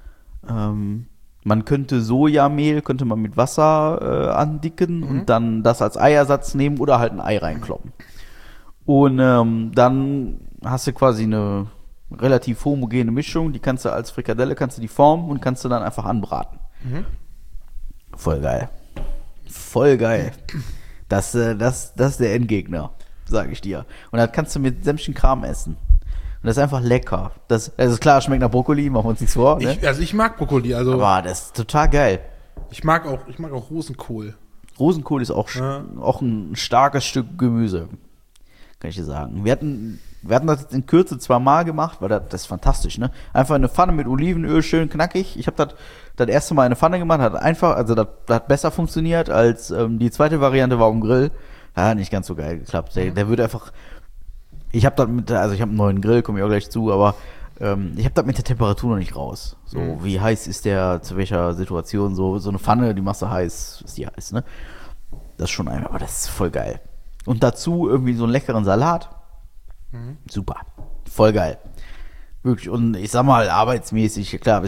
man könnte Sojamehl, könnte man mit Wasser andicken und dann das als Eiersatz nehmen oder halt ein Ei reinkloppen. Und dann hast du quasi eine relativ homogene Mischung, die kannst du als Frikadelle, die formen und kannst du dann einfach anbraten. Voll geil. Voll geil. Das ist der Endgegner, sage ich dir. Und das kannst du mit sämtlichen Kram essen. Und das ist einfach lecker. Das ist klar, schmeckt nach Brokkoli, machen wir uns nichts vor. Ne? Ich mag Brokkoli, also. Aber das ist total geil. Ich mag auch Rosenkohl. Rosenkohl ist auch ein starkes Stück Gemüse. Kann ich dir sagen. Wir hatten das jetzt in Kürze 2 Mal gemacht, weil das ist fantastisch, ne? Einfach eine Pfanne mit Olivenöl, schön knackig. Ich habe das erste Mal in eine Pfanne gemacht, das hat besser funktioniert als die zweite Variante war am Grill. Hat nicht ganz so geil geklappt. Der wird einfach. Ich habe einen neuen Grill, komme ich auch gleich zu, aber ich habe das mit der Temperatur noch nicht raus. So, wie heiß ist der, zu welcher Situation, so eine Pfanne, die machst du heiß, ist die heiß, ne? Das ist schon aber das ist voll geil. Und dazu irgendwie so einen leckeren Salat. Super. Voll geil. Wirklich. Und ich sag mal, arbeitsmäßig, klar,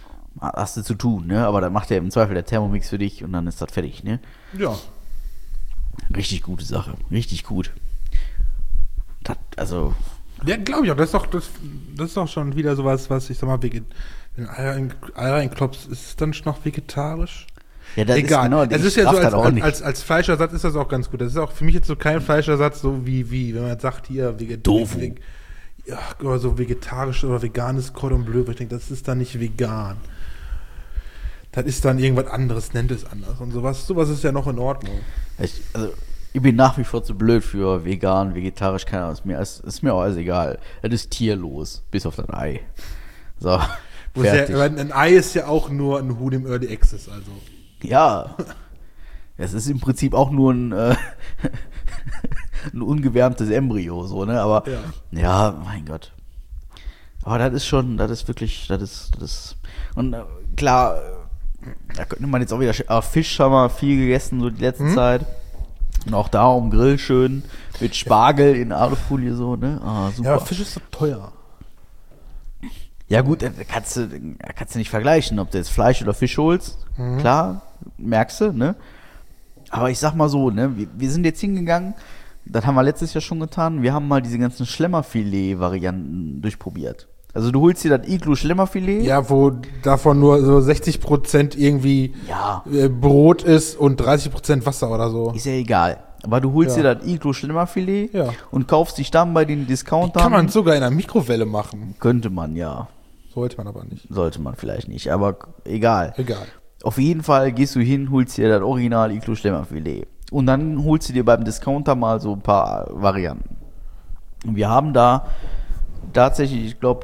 hast du zu tun, ne? Aber dann macht der im Zweifel der Thermomix für dich und dann ist das fertig, ne? Ja. Richtig gute Sache. Richtig gut. Also. Ja, glaube ich auch. Das ist doch schon wieder sowas, was ich sag mal, wenn Eier reinklopfst, ist es dann schon noch vegetarisch? Ja, das Egal. Ist genau, es ist ja so, als Fleischersatz ist das auch ganz gut. Das ist auch für mich jetzt so kein Fleischersatz, so wie wenn man sagt, hier, ja, oder so vegetarisch oder veganes Cordon Bleu. Ich denke, das ist dann nicht vegan. Das ist dann irgendwas anderes, nennt es anders. Und sowas ist ja noch in Ordnung. Ich bin nach wie vor zu blöd für vegan, vegetarisch, keine Ahnung. Ist mir auch alles egal. Das ist tierlos, bis auf das Ei. So, fertig. Ein Ei ist ja auch nur ein Huhn im Early Access, also. Ja. Es ist im Prinzip auch nur ein ungewärmtes Embryo, so, ne? Aber, ja, mein Gott. Aber das ist wirklich. Und klar, da könnte man jetzt auch wieder, Fisch haben wir viel gegessen, so die letzte Zeit. Und auch da am Grill schön mit Spargel in Alufolie, so, ne? Super. Ja, aber Fisch ist doch teuer. Ja gut, kannst du nicht vergleichen, ob du jetzt Fleisch oder Fisch holst. Klar, merkst du, ne? Aber ich sag mal so, ne? Wir sind jetzt hingegangen, das haben wir letztes Jahr schon getan, wir haben mal diese ganzen Schlemmerfilet-Varianten durchprobiert. Also du holst dir das Iglu-Schlemmerfilet. Ja, wo davon nur so 60% irgendwie Brot ist und 30% Wasser oder so. Ist ja egal. Aber du holst dir das Iglu-Schlemmerfilet und kaufst dich dann bei den Discountern. Kann man sogar in einer Mikrowelle machen. Könnte man, ja. Sollte man aber nicht. Sollte man vielleicht nicht, aber egal. Egal. Auf jeden Fall gehst du hin, holst dir das Original Iglu-Schlemmerfilet. Und dann holst du dir beim Discounter mal so ein paar Varianten. Und wir haben da tatsächlich, ich glaube,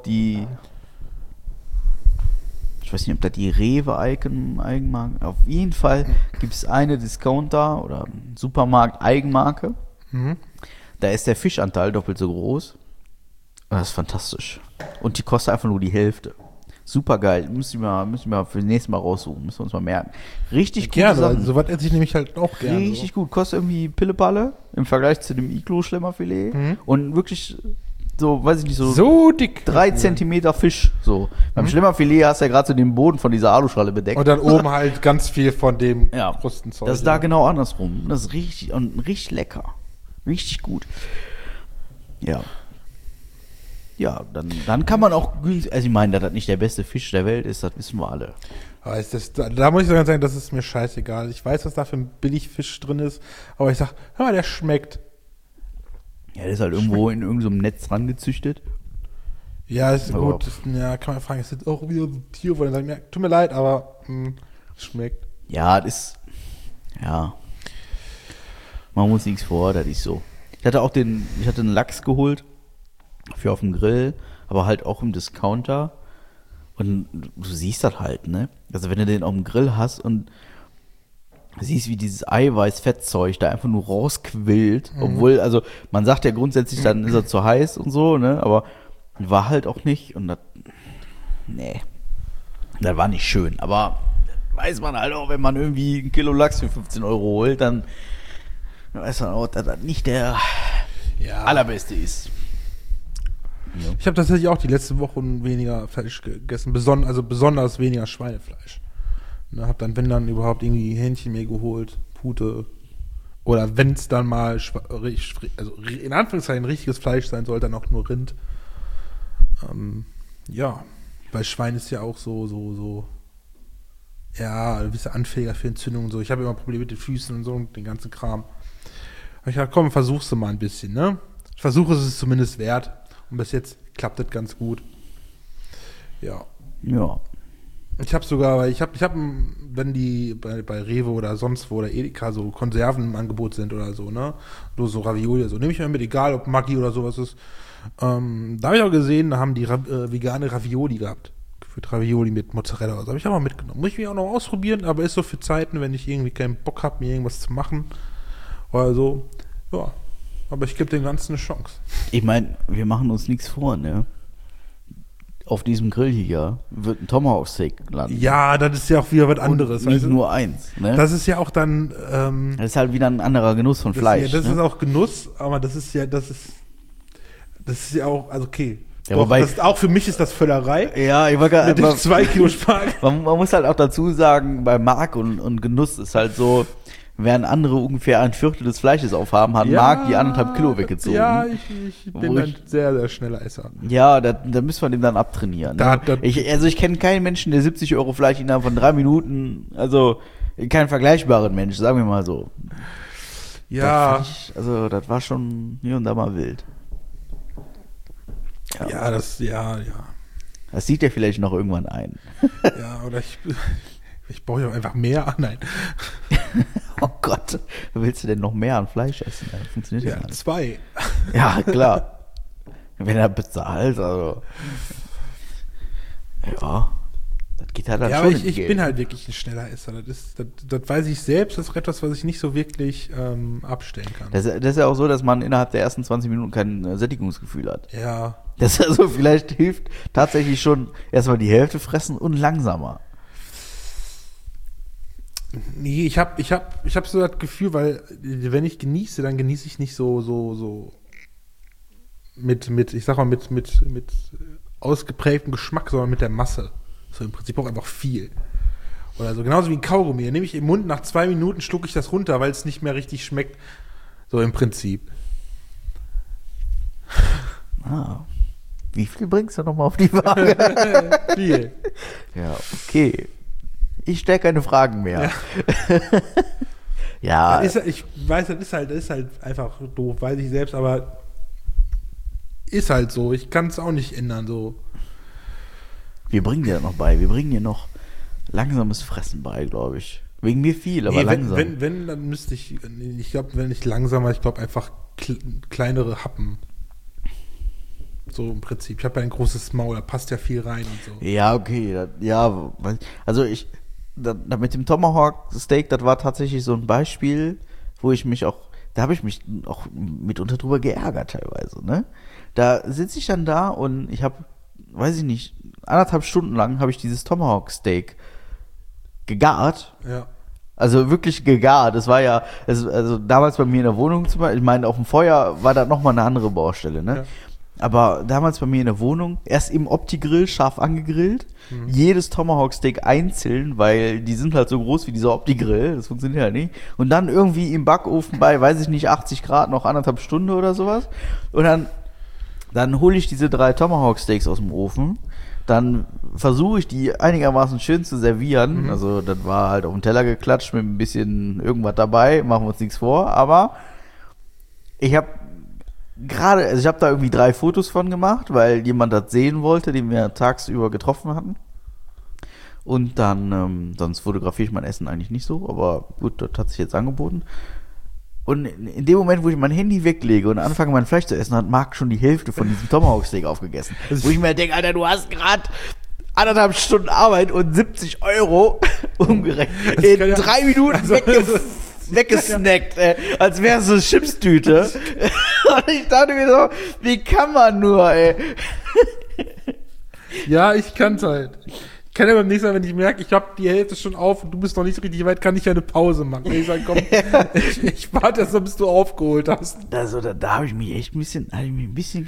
ich weiß nicht, ob das die Rewe-Eigenmarke, auf jeden Fall gibt es eine Discounter- oder Supermarkt-Eigenmarke. Da ist der Fischanteil doppelt so groß. Und das ist fantastisch. Und die kostet einfach nur die Hälfte. Super geil. Müssen wir für das nächste Mal raussuchen. Müssen wir uns mal merken. Richtig gut. Gerne, sowas esse ich nämlich halt auch gerne. Richtig gut. Kostet irgendwie Pillepalle im Vergleich zu dem Iglu-Schlemmerfilet. Und wirklich so, weiß ich nicht, so dick. 3 Zentimeter Fisch. So. Beim Schlemmerfilet hast du ja gerade so den Boden von dieser Aluschale bedeckt. Und dann oben halt ganz viel von dem Krustenzeug. Das ist da genau andersrum. Das ist richtig lecker. Richtig gut. Ja. Ja, dann kann man auch günstig, also ich meine, dass das nicht der beste Fisch der Welt ist, das wissen wir alle. Da muss ich sogar sagen, das ist mir scheißegal. Ich weiß, was da für ein Billigfisch drin ist, aber ich sag, hör mal, der schmeckt. Ja, der ist halt irgendwo in irgendeinem Netz rangezüchtet. Ja, ist gut. Kann man fragen, es ist auch wieder so ein Tier, wo dann sagen, ja, tut mir leid, aber es schmeckt. Ja, man muss nichts vor, das ist so. Ich hatte einen Lachs geholt für auf dem Grill, aber halt auch im Discounter. Und du siehst das halt, ne? Also wenn du den auf dem Grill hast und siehst, wie dieses Eiweiß-Fettzeug da einfach nur rausquillt, obwohl, also man sagt ja grundsätzlich, dann ist er zu heiß und so, ne? Aber war halt auch nicht und das war nicht schön. Aber weiß man halt auch, wenn man irgendwie 1 Kilo Lachs für 15 Euro holt, dann weiß man auch, dass das nicht der allerbeste ist. Ja. Ich habe tatsächlich auch die letzten Wochen weniger Fleisch gegessen, besonders weniger Schweinefleisch. Habe dann, wenn dann überhaupt irgendwie Hähnchenmehl geholt, Pute, oder wenn es dann mal, also in Anführungszeichen richtiges Fleisch sein soll, dann auch nur Rind. Weil Schwein ist ja auch so, ein bisschen anfälliger für Entzündungen und so. Ich habe immer Probleme mit den Füßen und so und den ganzen Kram. Aber ich dachte, komm, versuchst du mal ein bisschen, ne? Ich versuche, es ist zumindest wert. Und bis jetzt klappt das ganz gut. Ja. Ich habe sogar, wenn die bei Rewe oder sonst wo oder Edeka so Konserven im Angebot sind oder so, ne? So Ravioli oder so. Nehme ich mir mit, egal ob Maggi oder sowas ist. Da habe ich auch gesehen, da haben die vegane Ravioli gehabt. Gefühlt Ravioli mit Mozzarella oder so. Habe ich auch mal mitgenommen. Muss ich mir auch noch ausprobieren, aber ist so für Zeiten, wenn ich irgendwie keinen Bock habe, mir irgendwas zu machen. Oder so. Ja. Aber ich gebe dem Ganzen eine Chance. Ich meine, wir machen uns nichts vor, ne? Auf diesem Grill hier wird ein Tomahawk-Steak landen. Ja, das ist ja auch wieder was anderes. Und nicht nur eins, ne? Das ist ja auch dann... das ist halt wieder ein anderer Genuss von Fleisch. Das ist auch Genuss, aber das ist ja auch, also okay. Ja, wobei, auch für mich ist das Völlerei. Ja, ich war gerade... Mit den 2 Kilo Spargel. Man muss halt auch dazu sagen, bei Mark und Genuss ist halt so... während andere ungefähr ein Viertel des Fleisches aufhaben, hat Marc die 1,5 Kilo weggezogen. Ja, ich bin ein sehr, sehr schneller Esser. Ja, da müssen wir dem dann abtrainieren. Ne? Ich kenne keinen Menschen, der 70 Euro Fleisch innerhalb von 3 Minuten, also keinen vergleichbaren Mensch, sagen wir mal so. Ja. Das war schon hier und da mal wild. Ja. Das sieht er vielleicht noch irgendwann ein. Ja, oder ich baue ja einfach mehr an. Nein. Oh Gott, willst du denn noch mehr an Fleisch essen? Das funktioniert ja nicht. 2. Ja, klar. Wenn er bezahlt, also. Ja, das geht halt dann ja, schon. aber ich bin halt wirklich ein schneller Esser. Das weiß ich selbst, das ist etwas, was ich nicht so wirklich abstellen kann. Das ist ja auch so, dass man innerhalb der ersten 20 Minuten kein Sättigungsgefühl hat. Ja. Das also vielleicht hilft tatsächlich schon erstmal die Hälfte fressen und langsamer. Nee, ich hab so das Gefühl, weil wenn ich genieße, dann genieße ich nicht so mit ausgeprägtem Geschmack, sondern mit der Masse. So im Prinzip auch einfach viel. Oder so, genauso wie ein Kaugummi. Dann nehme ich im Mund, nach 2 Minuten schlucke ich das runter, weil es nicht mehr richtig schmeckt. So im Prinzip. Wie viel bringst du nochmal auf die Waage? Viel. Ja, okay. Ich stelle keine Fragen mehr. Ja. Ich weiß, das ist halt einfach doof, weiß ich selbst, aber ist halt so. Ich kann es auch nicht ändern, so. Wir bringen dir das noch bei. Wir bringen dir noch langsames Fressen bei, glaube ich. Wegen mir viel, aber langsam. Wenn, dann müsste ich glaube, wenn nicht langsamer, ich glaube einfach kleinere Happen. So im Prinzip. Ich habe ja ein großes Maul, da passt ja viel rein und so. Ja, okay. Also mit dem Tomahawk Steak, das war tatsächlich so ein Beispiel, wo da habe ich mich auch mitunter drüber geärgert teilweise, ne? Da sitze ich dann da und ich habe, weiß ich nicht, 1,5 Stunden lang habe ich dieses Tomahawk Steak gegart. Ja. Also wirklich gegart. Das war ja, also damals bei mir in der Wohnung zum Beispiel, ich meine, auf dem Feuer war da nochmal eine andere Baustelle, ne? Ja. Aber damals bei mir in der Wohnung, erst im Opti-Grill scharf angegrillt, jedes Tomahawk-Steak einzeln, weil die sind halt so groß wie dieser Opti-Grill, das funktioniert halt nicht. Und dann irgendwie im Backofen bei, weiß ich nicht, 80 Grad noch 1,5 Stunden oder sowas. Und dann hole ich diese 3 Tomahawk-Steaks aus dem Ofen, dann versuche ich die einigermaßen schön zu servieren. Also das war halt auf den Teller geklatscht mit ein bisschen irgendwas dabei, machen wir uns nichts vor, aber ich habe da irgendwie 3 Fotos von gemacht, weil jemand das sehen wollte, den wir tagsüber getroffen hatten. Und dann, sonst fotografiere ich mein Essen eigentlich nicht so, aber gut, das hat sich jetzt angeboten. Und in dem Moment, wo ich mein Handy weglege und anfange, mein Fleisch zu essen, hat Marc schon die Hälfte von diesem Tomahawk-Steak aufgegessen. Wo ich mir denke, Alter, du hast gerade 1,5 Stunden Arbeit und 70 Euro umgerechnet. In 3 Minuten weggesnackt, als wäre es so eine Chipstüte. Und ich dachte mir so, wie kann man nur, ey? Ja, ich kann's halt. Ich kann ja beim nächsten Mal, wenn ich merke, ich habe die Hälfte schon auf und du bist noch nicht richtig weit, kann ich ja eine Pause machen. Ich sage, komm, ich warte erst mal, bis du aufgeholt hast. Also da habe ich mich echt ein bisschen,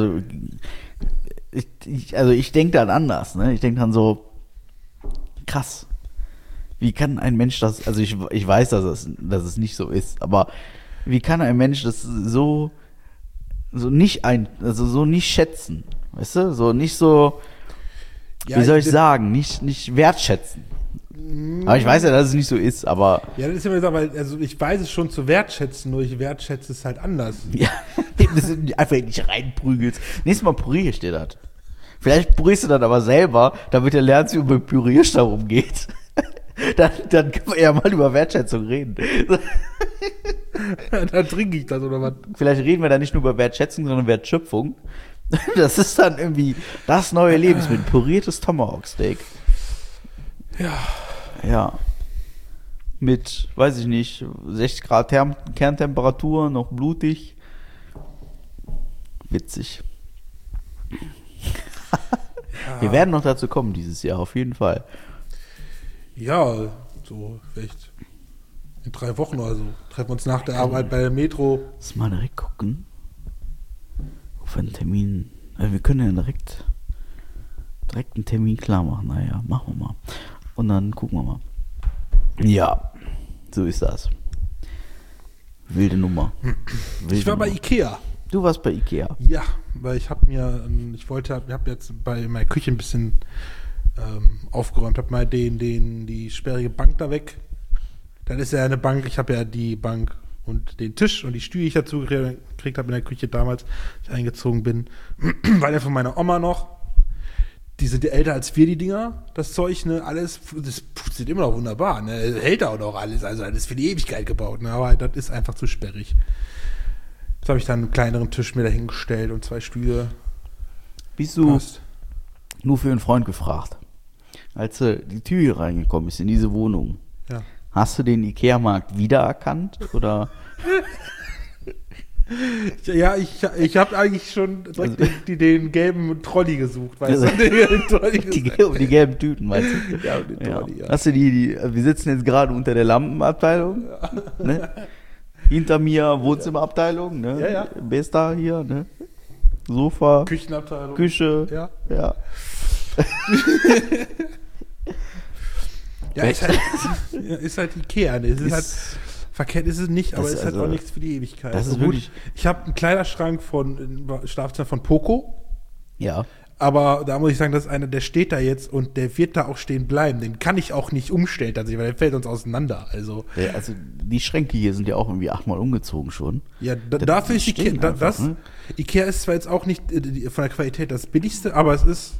ich denke dann anders, ne? Ich denke dann so, krass. Wie kann ein Mensch das, also ich weiß, dass es nicht so ist, aber wie kann ein Mensch das so nicht so nicht schätzen, weißt du? So nicht so, wie soll ich sagen, nicht wertschätzen. Aber ich weiß ja, dass es nicht so ist, aber... Ja, das ist immer so, weil, also ich weiß es schon zu wertschätzen, nur ich wertschätze es halt anders. Ja, das einfach nicht reinprügelst. Nächstes Mal püriere ich dir das. Vielleicht pürierst du das aber selber, damit du lernst, wie man mit Pürierstab umgeht. Dann können wir ja mal über Wertschätzung reden. Dann trinke ich das, oder was? Vielleicht reden wir da nicht nur über Wertschätzung, sondern Wertschöpfung. Das ist dann irgendwie das neue Lebensmittel. Püriertes Tomahawk-Steak. Ja. Mit, weiß ich nicht, 60 Grad Kerntemperatur, noch blutig. Witzig. Ja. Wir werden noch dazu kommen dieses Jahr, auf jeden Fall. Ja, so vielleicht in 3 Wochen oder so. Treffen wir uns nach der Arbeit bei der Metro. Lass mal direkt gucken. Auf einen Termin. Also wir können ja direkt einen Termin klar machen. Naja, machen wir mal. Und dann gucken wir mal. Ja, so ist das. Wilde Nummer. Ich war bei Ikea. Du warst bei Ikea. Ja, weil ich habe jetzt bei meiner Küche ein bisschen aufgeräumt, habe mal die sperrige Bank da weg. Dann ist ja eine Bank, ich habe ja die Bank und den Tisch und die Stühle, die ich dazu gekriegt habe in der Küche damals, als ich eingezogen bin, war der von meiner Oma noch. Die sind ja älter als wir, die Dinger, das Zeug, ne, alles, das sieht immer noch wunderbar, ne, hält auch noch alles, also das ist für die Ewigkeit gebaut, ne, aber das ist einfach zu sperrig. Jetzt habe ich dann einen kleineren Tisch mir dahingestellt und 2 Stühle. Bist du nur für einen Freund gefragt? Als die Tür hier reingekommen ist in diese Wohnung, Ja. hast du den Ikea-Markt wiedererkannt, oder? Ja, ich habe eigentlich schon den gelben Trolley gesucht, weißt du? Den Trolley Die gelben Tüten, meinst du? Ja, den Trolley, ja. Hast du wir sitzen jetzt gerade unter der Lampenabteilung, ne? Hinter mir Wohnzimmerabteilung, ne? Ja, ja. Besta hier, ne? Sofa, Küchenabteilung. Küche, Ja. ja. Ja, ist halt Ikea, ne? Es ist halt, verkehrt ist es nicht, aber es ist halt auch nichts für die Ewigkeit. Das ist so wirklich. Ich habe einen Kleiderschrank Schlafzimmer von Poco, Ja. aber da muss ich sagen, das ist einer, der steht da jetzt und der wird da auch stehen bleiben. Den kann ich auch nicht umstellen tatsächlich, weil der fällt uns auseinander. Also Die Schränke hier sind ja auch irgendwie 8-mal umgezogen schon. ja, dafür ist Ikea, einfach, ne? Ikea ist zwar jetzt auch nicht von der Qualität das billigste, aber es ist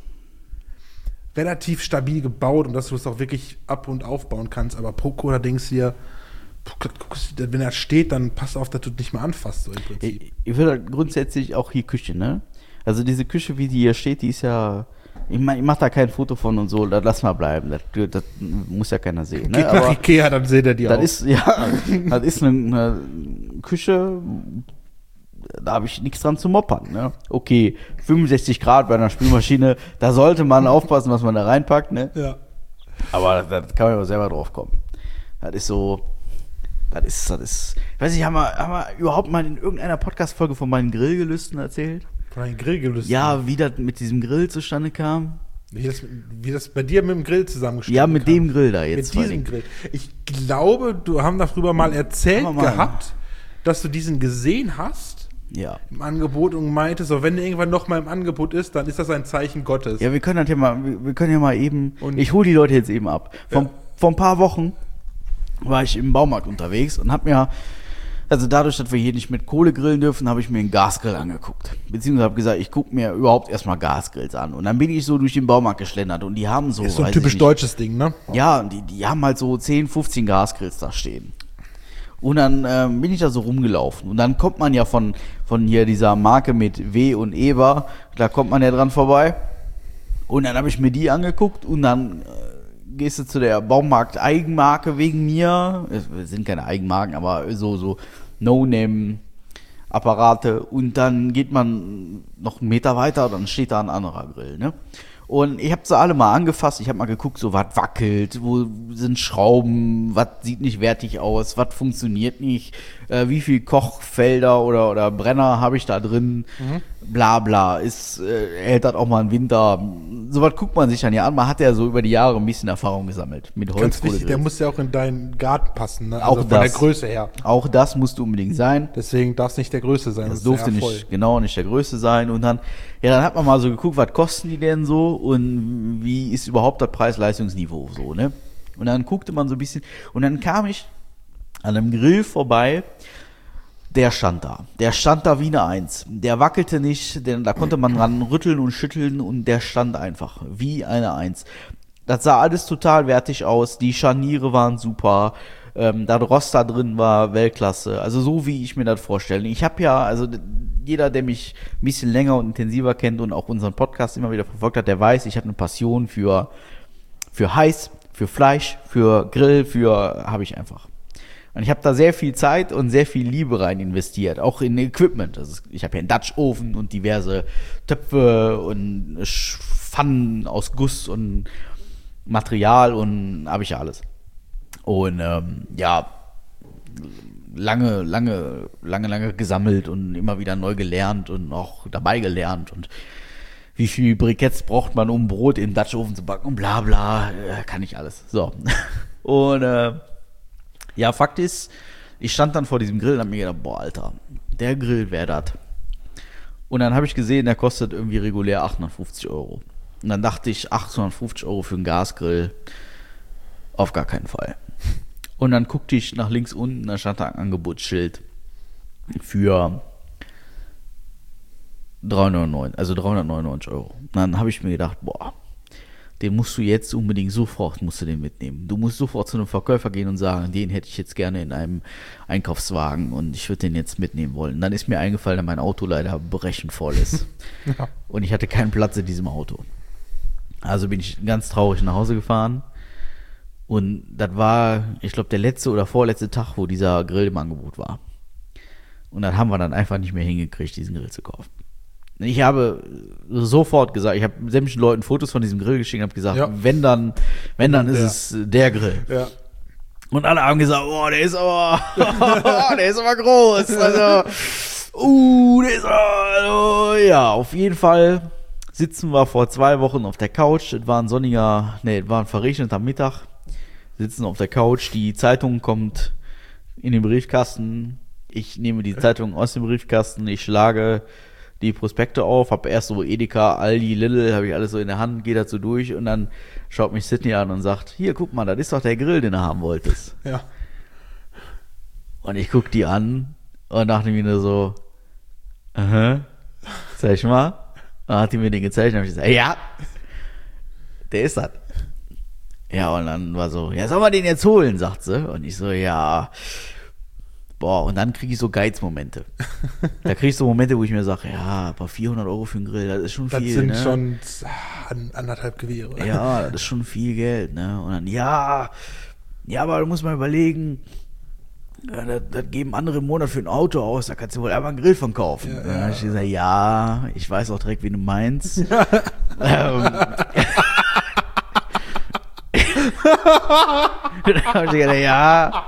relativ stabil gebaut und dass du es auch wirklich ab- und aufbauen kannst. Aber Poco, da denkst du dir, wenn er steht, dann passt auf, dass du nicht mehr anfasst, so im Prinzip. Ich will halt grundsätzlich auch hier Küche, ne? Also diese Küche, wie die hier steht, die ist ja. Ich meine, ich mach da kein Foto von und so, das lass mal bleiben. Das muss ja keiner sehen. Ne? Geht nach Ikea, dann seht ihr die auch. Das ist eine Küche, da habe ich nichts dran zu moppern. Ne? Okay, 65 Grad bei einer Spülmaschine, da sollte man aufpassen, was man da reinpackt. Ne? Ja. Aber da kann man ja selber drauf kommen. Das ist so, ich weiß nicht, haben wir überhaupt mal in irgendeiner Podcast-Folge von meinen Grillgelüsten erzählt? Von einem Grillgelüsten. Ja, wie das mit diesem Grill zustande kam. Wie das bei dir mit dem Grill zusammengestellt Ja, mit dem Grill da jetzt. Mit diesem Grill. Ich glaube, du haben darüber mal erzählt gehabt, dass du diesen gesehen hast Ja. im Angebot und meintest, so, wenn der irgendwann noch mal im Angebot ist, dann ist das ein Zeichen Gottes. Ja, wir können ja mal eben, Und- ich hole die Leute jetzt eben ab. Vor ein paar Wochen war ich im Baumarkt unterwegs und hab mir, also dadurch, dass wir hier nicht mit Kohle grillen dürfen, habe ich mir einen Gasgrill angeguckt. Beziehungsweise habe gesagt, ich gucke mir überhaupt erstmal Gasgrills an. Und dann bin ich so durch den Baumarkt geschlendert und die haben so, ist so ein weiß typisch ich nicht, deutsches Ding, ne? ja, die haben halt so 10, 15 Gasgrills da stehen. Und dann bin ich da so rumgelaufen. Und dann kommt man ja von hier dieser Marke mit W und Eber, da kommt man ja dran vorbei. Und dann habe ich mir die angeguckt und dann gehst du zu der Baumarkt-Eigenmarke wegen mir. Es sind keine Eigenmarken, aber so No-Name-Apparate. Und dann geht man noch einen Meter weiter, dann steht da ein anderer Grill, ne? Und ich habe sie alle mal angefasst, ich habe mal geguckt, so was wackelt, wo sind Schrauben, was sieht nicht wertig aus, was funktioniert nicht, wie viel Kochfelder oder Brenner habe ich da drin, bla bla, hält das auch mal im Winter, sowas guckt man sich dann ja an, man hat ja so über die Jahre ein bisschen Erfahrung gesammelt mit Ganz wichtig, Holzkohle. der muss ja auch in deinen Garten passen, ne? Auch Also von der das. Größe her. Auch das musste unbedingt sein. Deswegen darf es nicht der Größte sein. Das ist durfte sehr voll. nicht der Größte sein. Und dann hat man mal so geguckt, was kosten die denn so und wie ist überhaupt das Preis-Leistungsniveau so, ne? Und dann guckte man so ein bisschen und dann kam ich an einem Grill vorbei, der stand da wie eine Eins. Der wackelte nicht, denn da konnte man dran rütteln und schütteln und der stand einfach wie eine Eins. Das sah alles total wertig aus, die Scharniere waren super, das Rost da drin war Weltklasse, also so wie ich mir das vorstelle. Ich habe ja, also jeder, der mich ein bisschen länger und intensiver kennt und auch unseren Podcast immer wieder verfolgt hat, der weiß, ich habe eine Passion für Heiß, für Fleisch, für Grill, habe ich einfach. Und ich habe da sehr viel Zeit und sehr viel Liebe rein investiert, auch in Equipment. Also ich habe hier einen Dutch-Ofen und diverse Töpfe und Pfannen aus Guss und Material und habe ich ja alles. Und lange gesammelt und immer wieder neu gelernt und auch dabei gelernt und wie viel Briketts braucht man, um Brot im Dutch-Ofen zu backen und bla bla, kann ich alles. So. Und Fakt ist, ich stand dann vor diesem Grill und hab mir gedacht, boah, Alter, der Grill wäre das. Und dann habe ich gesehen, der kostet irgendwie regulär 850 Euro. Und dann dachte ich, 850 Euro für einen Gasgrill, auf gar keinen Fall. Und dann guckte ich nach links unten, da stand da ein Angebotsschild für 399 Euro. Und dann habe ich mir gedacht, boah, den musst du jetzt unbedingt sofort, musst du den mitnehmen. Du musst sofort zu einem Verkäufer gehen und sagen, den hätte ich jetzt gerne in einem Einkaufswagen und ich würde den jetzt mitnehmen wollen. Dann ist mir eingefallen, dass mein Auto leider brechend voll ist. Ja. Und ich hatte keinen Platz in diesem Auto. Also bin ich ganz traurig nach Hause gefahren. Und das war, ich glaube, der letzte oder vorletzte Tag, wo dieser Grill im Angebot war. Und dann haben wir dann einfach nicht mehr hingekriegt, diesen Grill zu kaufen. Ich habe sofort gesagt, ich habe sämtlichen Leuten Fotos von diesem Grill geschickt und habe gesagt, ja, wenn dann ist es der Grill. Ja. Und alle haben gesagt, oh, der ist aber groß. Also, der ist aber, ja, auf jeden Fall sitzen wir vor 2 Wochen auf der Couch. Es war ein verregneter Mittag. Sitzen auf der Couch, die Zeitung kommt in den Briefkasten. Ich nehme die Zeitung aus dem Briefkasten, ich schlage die Prospekte auf, habe erst so Edeka, Aldi, Lidl, habe ich alles so in der Hand, gehe dazu durch und dann schaut mich Sydney an und sagt, hier, guck mal, das ist doch der Grill, den du haben wolltest. Ja. Und ich guck die an und dachte mir nur so, zeig mal. Dann hat die mir den gezeigt und habe ich gesagt, ja, der ist das. Ja, und dann war so, ja, soll man den jetzt holen, sagt sie. Und ich so, ja, boah, und dann kriege ich so Geizmomente. Da kriege ich so Momente, wo ich mir sage, ja, aber 400 Euro für einen Grill, das ist schon viel, das sind schon 1,5 Gewehre. Ja, das ist schon viel Geld, ne? Und dann, ja, aber du musst mal überlegen, das geben andere im Monat für ein Auto aus, da kannst du wohl einmal einen Grill von kaufen. Ja, dann habe ich gesagt, ja, ich weiß auch direkt, wen du meinst. Dann habe ich gesagt, ja,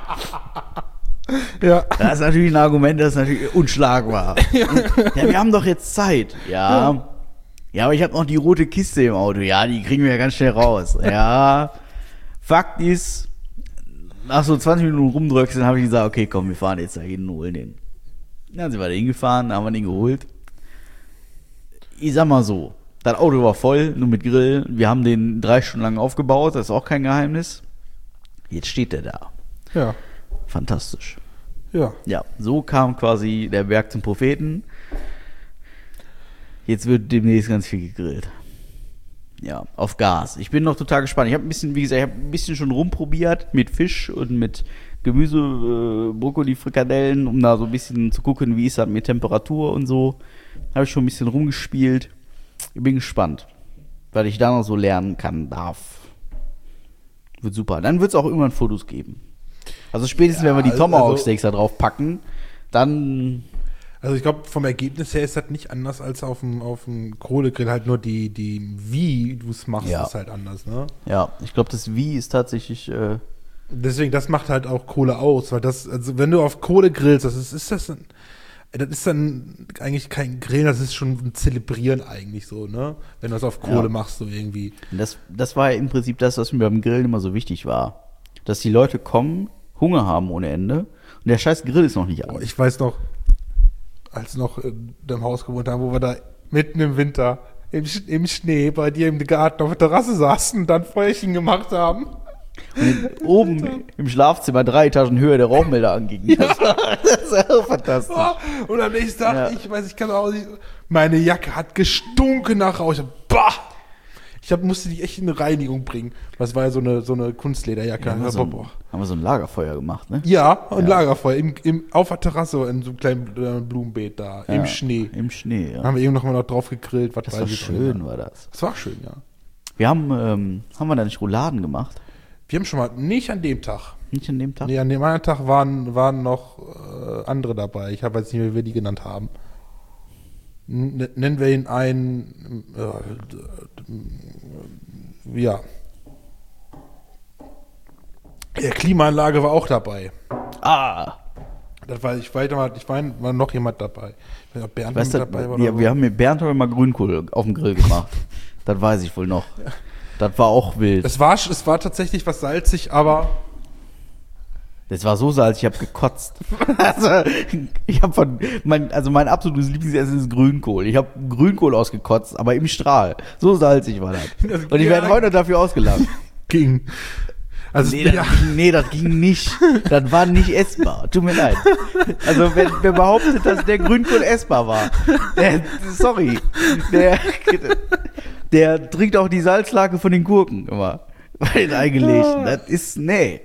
das ist natürlich ein Argument, das ist natürlich unschlagbar. Ja, wir haben doch jetzt Zeit. Ja, aber ich habe noch die rote Kiste im Auto. Ja, die kriegen wir ja ganz schnell raus. Ja, Fakt ist, nach so 20 Minuten rumdrückseln habe ich gesagt, okay, komm, wir fahren jetzt da hin und holen den. Dann sind wir da hingefahren, haben wir den geholt. Ich sag mal so, das Auto war voll, nur mit Grill. Wir haben den 3 Stunden lang aufgebaut, das ist auch kein Geheimnis. Jetzt steht der da. Ja. Fantastisch. Ja. Ja, so kam quasi der Berg zum Propheten. Jetzt wird demnächst ganz viel gegrillt. Ja, auf Gas. Ich bin noch total gespannt. Ich habe ein bisschen schon rumprobiert mit Fisch und mit Gemüse, Brokkoli, Frikadellen, um da so ein bisschen zu gucken, wie ist das mit Temperatur und so. Habe ich schon ein bisschen rumgespielt. Ich bin gespannt, weil ich da noch so lernen darf. Wird super. Dann wird es auch irgendwann Fotos geben. Also spätestens, wenn wir die Tomahawk-Steaks da drauf packen, dann... Also ich glaube, vom Ergebnis her ist das nicht anders als auf dem Kohlegrill. Halt nur wie du es machst, ist halt anders, ne? Ja, ich glaube, das Wie ist tatsächlich... Deswegen, das macht halt auch Kohle aus, weil also wenn du auf Kohle grillst, das ist dann eigentlich kein Grillen, das ist schon ein Zelebrieren eigentlich so, ne? Wenn du das auf Kohle machst, so irgendwie. Das war ja im Prinzip das, was mir beim Grillen immer so wichtig war. Dass die Leute kommen, Hunger haben ohne Ende und der scheiß Grill ist noch nicht an. Ich weiß noch, als noch in dem Haus gewohnt haben, wo wir da mitten im Winter im Schnee bei dir im Garten auf der Terrasse saßen und dann Feuerchen gemacht haben. Und oben im Schlafzimmer 3 Etagen Höhe der Rauchmelder anging. Ja. Das war fantastisch. Und am nächsten Tag, ich kann auch nicht, meine Jacke hat gestunken nach Rauch. Musste die echt in eine Reinigung bringen. Das war ja so eine Kunstlederjacke. Ja, haben wir so ein Lagerfeuer gemacht, ne? Ja, ein Lagerfeuer auf der Terrasse in so einem kleinen Blumenbeet da, im Schnee. Im Schnee, ja. Haben wir eben noch mal drauf gegrillt. Das war schön, war das. Das war schön, ja. Wir haben wir da nicht Rouladen gemacht? Wir haben schon mal, nicht an dem Tag. Nicht an dem Tag? Nee, an dem anderen Tag waren noch andere dabei. Ich habe jetzt nicht mehr, wie wir die genannt haben. Nennen wir ihn Der Klimaanlage war auch dabei. Ah. Das war, war noch jemand dabei. Ich weiß nicht, ob Bernd dabei war. Wir haben mit Bernd mal Grünkohl auf dem Grill gemacht. Das weiß ich wohl noch. Das war auch wild. Es war tatsächlich was salzig, aber Das war so salzig, ich habe gekotzt. Also, mein absolutes Lieblingsessen ist Grünkohl. Ich habe Grünkohl ausgekotzt, aber im Strahl. So salzig war das. Und ich werde heute dafür ausgelacht. Ging. Also, Das ging nicht. Das war nicht essbar. Tut mir leid. Also, wer behauptet, dass der Grünkohl essbar war, der trinkt auch die Salzlake von den Gurken immer. Bei den eingelegten. Das ist, nee,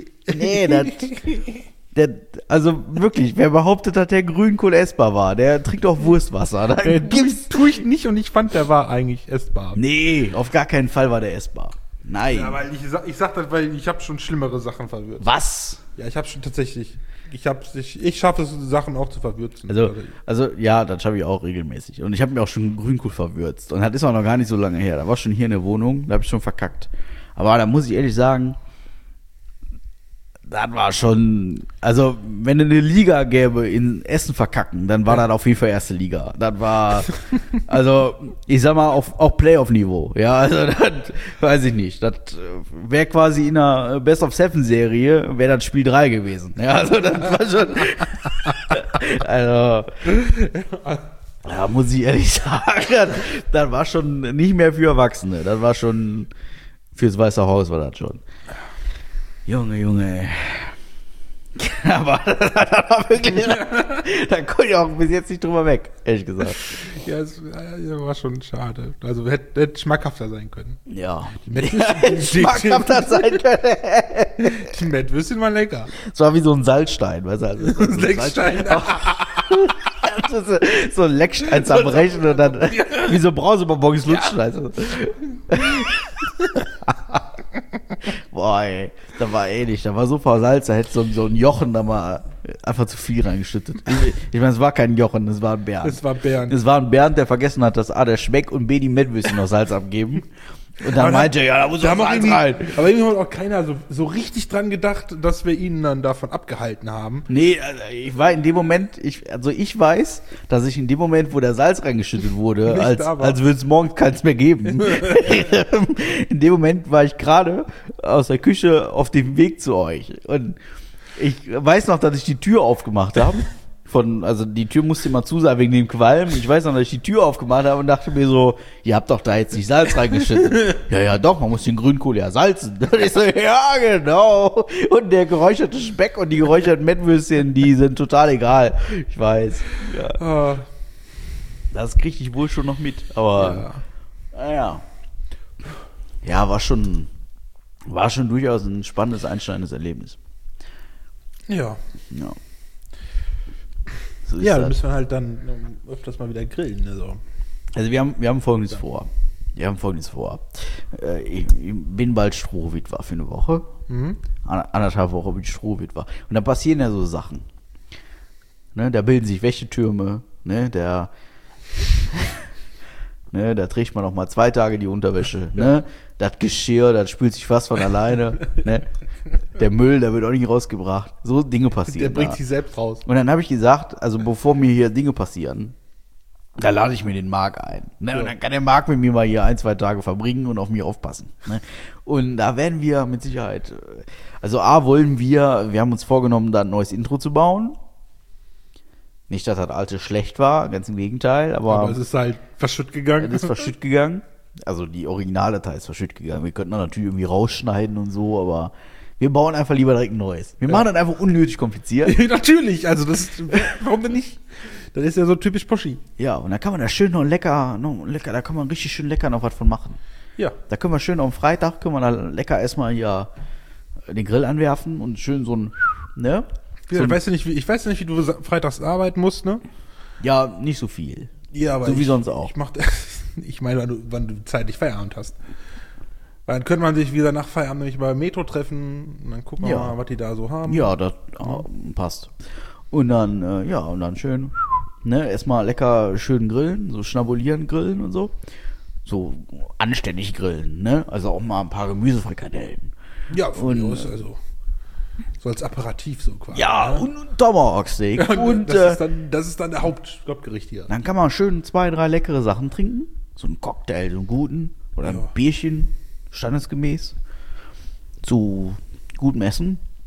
also wirklich, wer behauptet, dass der Grünkohl essbar war, der trinkt auch Wurstwasser. Tue ich nicht und ich fand, der war eigentlich essbar. Nee, auf gar keinen Fall war der essbar. Nein. Ja, weil ich sag das, weil ich habe schon schlimmere Sachen verwürzt. Was? Ja, ich habe schon tatsächlich. Ich schaffe es, Sachen auch zu verwürzen. Also ja, das schaffe ich auch regelmäßig. Und ich habe mir auch schon Grünkohl verwürzt. Und das ist auch noch gar nicht so lange her. Da war schon hier in der Wohnung, da habe ich schon verkackt. Aber da muss ich ehrlich sagen, das war schon, also wenn es eine Liga gäbe in Essen verkacken, dann war das auf jeden Fall erste Liga. Das war, also ich sag mal, auch Playoff-Niveau. Ja, also das weiß ich nicht. Das wäre quasi in einer Best-of-Seven-Serie, wäre das Spiel 3 gewesen. Ja, also das war schon, also ja, muss ich ehrlich sagen, das war schon nicht mehr für Erwachsene. Das war schon fürs Weiße Haus war das schon. Junge. Aber das war wirklich, da konnte ich auch bis jetzt nicht drüber weg, ehrlich gesagt. Ja, es war schon schade. Also hätte schmackhafter sein können. Ja. Schmackhafter sein können. Die Mettwürstchen waren lecker. Es war wie so ein Salzstein, weißt du? Also so ein Leckstein. So ein Leckstein zerbrechen und dann wie so Brausebonbons lutschen. Also. Boah, ey, da war ähnlich, da war so viel Salz, da hätte so ein Jochen da mal einfach zu viel reingeschüttet. Ich meine, es war kein Jochen, es war ein Bernd. Es war ein Bernd, der vergessen hat, dass A, der Schmeck und B, die Mettwürstchen noch Salz abgeben. Und dann meinte er, ja, da muss auch Salz rein. Aber irgendwie hat auch keiner so richtig dran gedacht, dass wir ihn dann davon abgehalten haben. Nee, ich war in dem Moment, ich weiß, dass ich in dem Moment, wo der Salz reingeschüttet wurde, als würde es morgens keins mehr geben. In dem Moment war ich gerade aus der Küche auf dem Weg zu euch. Und ich weiß noch, dass ich die Tür aufgemacht habe. Also die Tür musste immer zu sein wegen dem Qualm. Ich weiß noch, dass ich die Tür aufgemacht habe und dachte mir so, ihr habt doch da jetzt nicht Salz reingeschüttet. Ja, doch, man muss den Grünkohl ja salzen. Und ich so, ja, genau. Und der geräucherte Speck und die geräucherten Mettwürstchen, die sind total egal. Ich weiß. Ja. Das krieg ich wohl schon noch mit. Aber, naja. Ja, war schon durchaus ein spannendes, einschneidendes Erlebnis. Ja. So ja, dann müssen wir halt dann öfters mal wieder grillen. Also wir haben Folgendes vor. Ich bin bald Strohwitwer für eine Woche. Mhm. 1,5 Wochen bin ich Strohwitwer. Und da passieren ja so Sachen. Ne, da bilden sich Wäschetürme. Ne, da trägt man auch mal 2 Tage die Unterwäsche. Ne? Das Geschirr, das spült sich fast von alleine. Ne? Der Müll, der wird auch nicht rausgebracht. So Dinge passieren. Der bringt sich selbst raus. Und dann habe ich gesagt, also bevor mir hier Dinge passieren, da lade ich mir den Marc ein. Ne? Ja. Und dann kann der Marc mit mir mal hier 1-2 Tage verbringen und auf mich aufpassen. Ne? Und da werden wir mit Sicherheit, also wir haben uns vorgenommen, da ein neues Intro zu bauen. Nicht, dass das alte schlecht war, ganz im Gegenteil. Aber es ist halt verschütt gegangen. Es ist verschütt gegangen. Also die Originaldatei ist verschütt gegangen. Wir könnten natürlich irgendwie rausschneiden und so, aber wir bauen einfach lieber direkt ein neues. Wir machen das einfach unnötig kompliziert. Natürlich, also warum denn nicht? Das ist ja so typisch Poschi. Ja, und da kann man da schön noch lecker, da kann man richtig schön lecker noch was von machen. Ja. Da können wir schön am Freitag, da lecker erstmal hier den Grill anwerfen und schön so ein, ne? Ich weiß ja nicht, wie du freitags arbeiten musst, ne? Ja, nicht so viel. Ja, aber so wie sonst auch. Ich meine, wann du zeitlich Feierabend hast. Weil dann könnte man sich wieder nach Feierabend nämlich bei Metro treffen und dann gucken wir mal, was die da so haben. Ja, das passt. Und dann schön, ne, erstmal lecker schön grillen, so schnabulieren grillen und so. So anständig grillen, ne? Also auch mal ein paar Gemüsefrikadellen. Ja, von mir aus, also so als Aperitif so quasi. Ja, ne? Und Tomahawk-Steak. Ja, und das ist dann der Hauptgericht hier. Dann kann man schön 2, 3 leckere Sachen trinken. So einen Cocktail, so einen guten. Oder ein Bierchen, standesgemäß. Zu gutem Essen.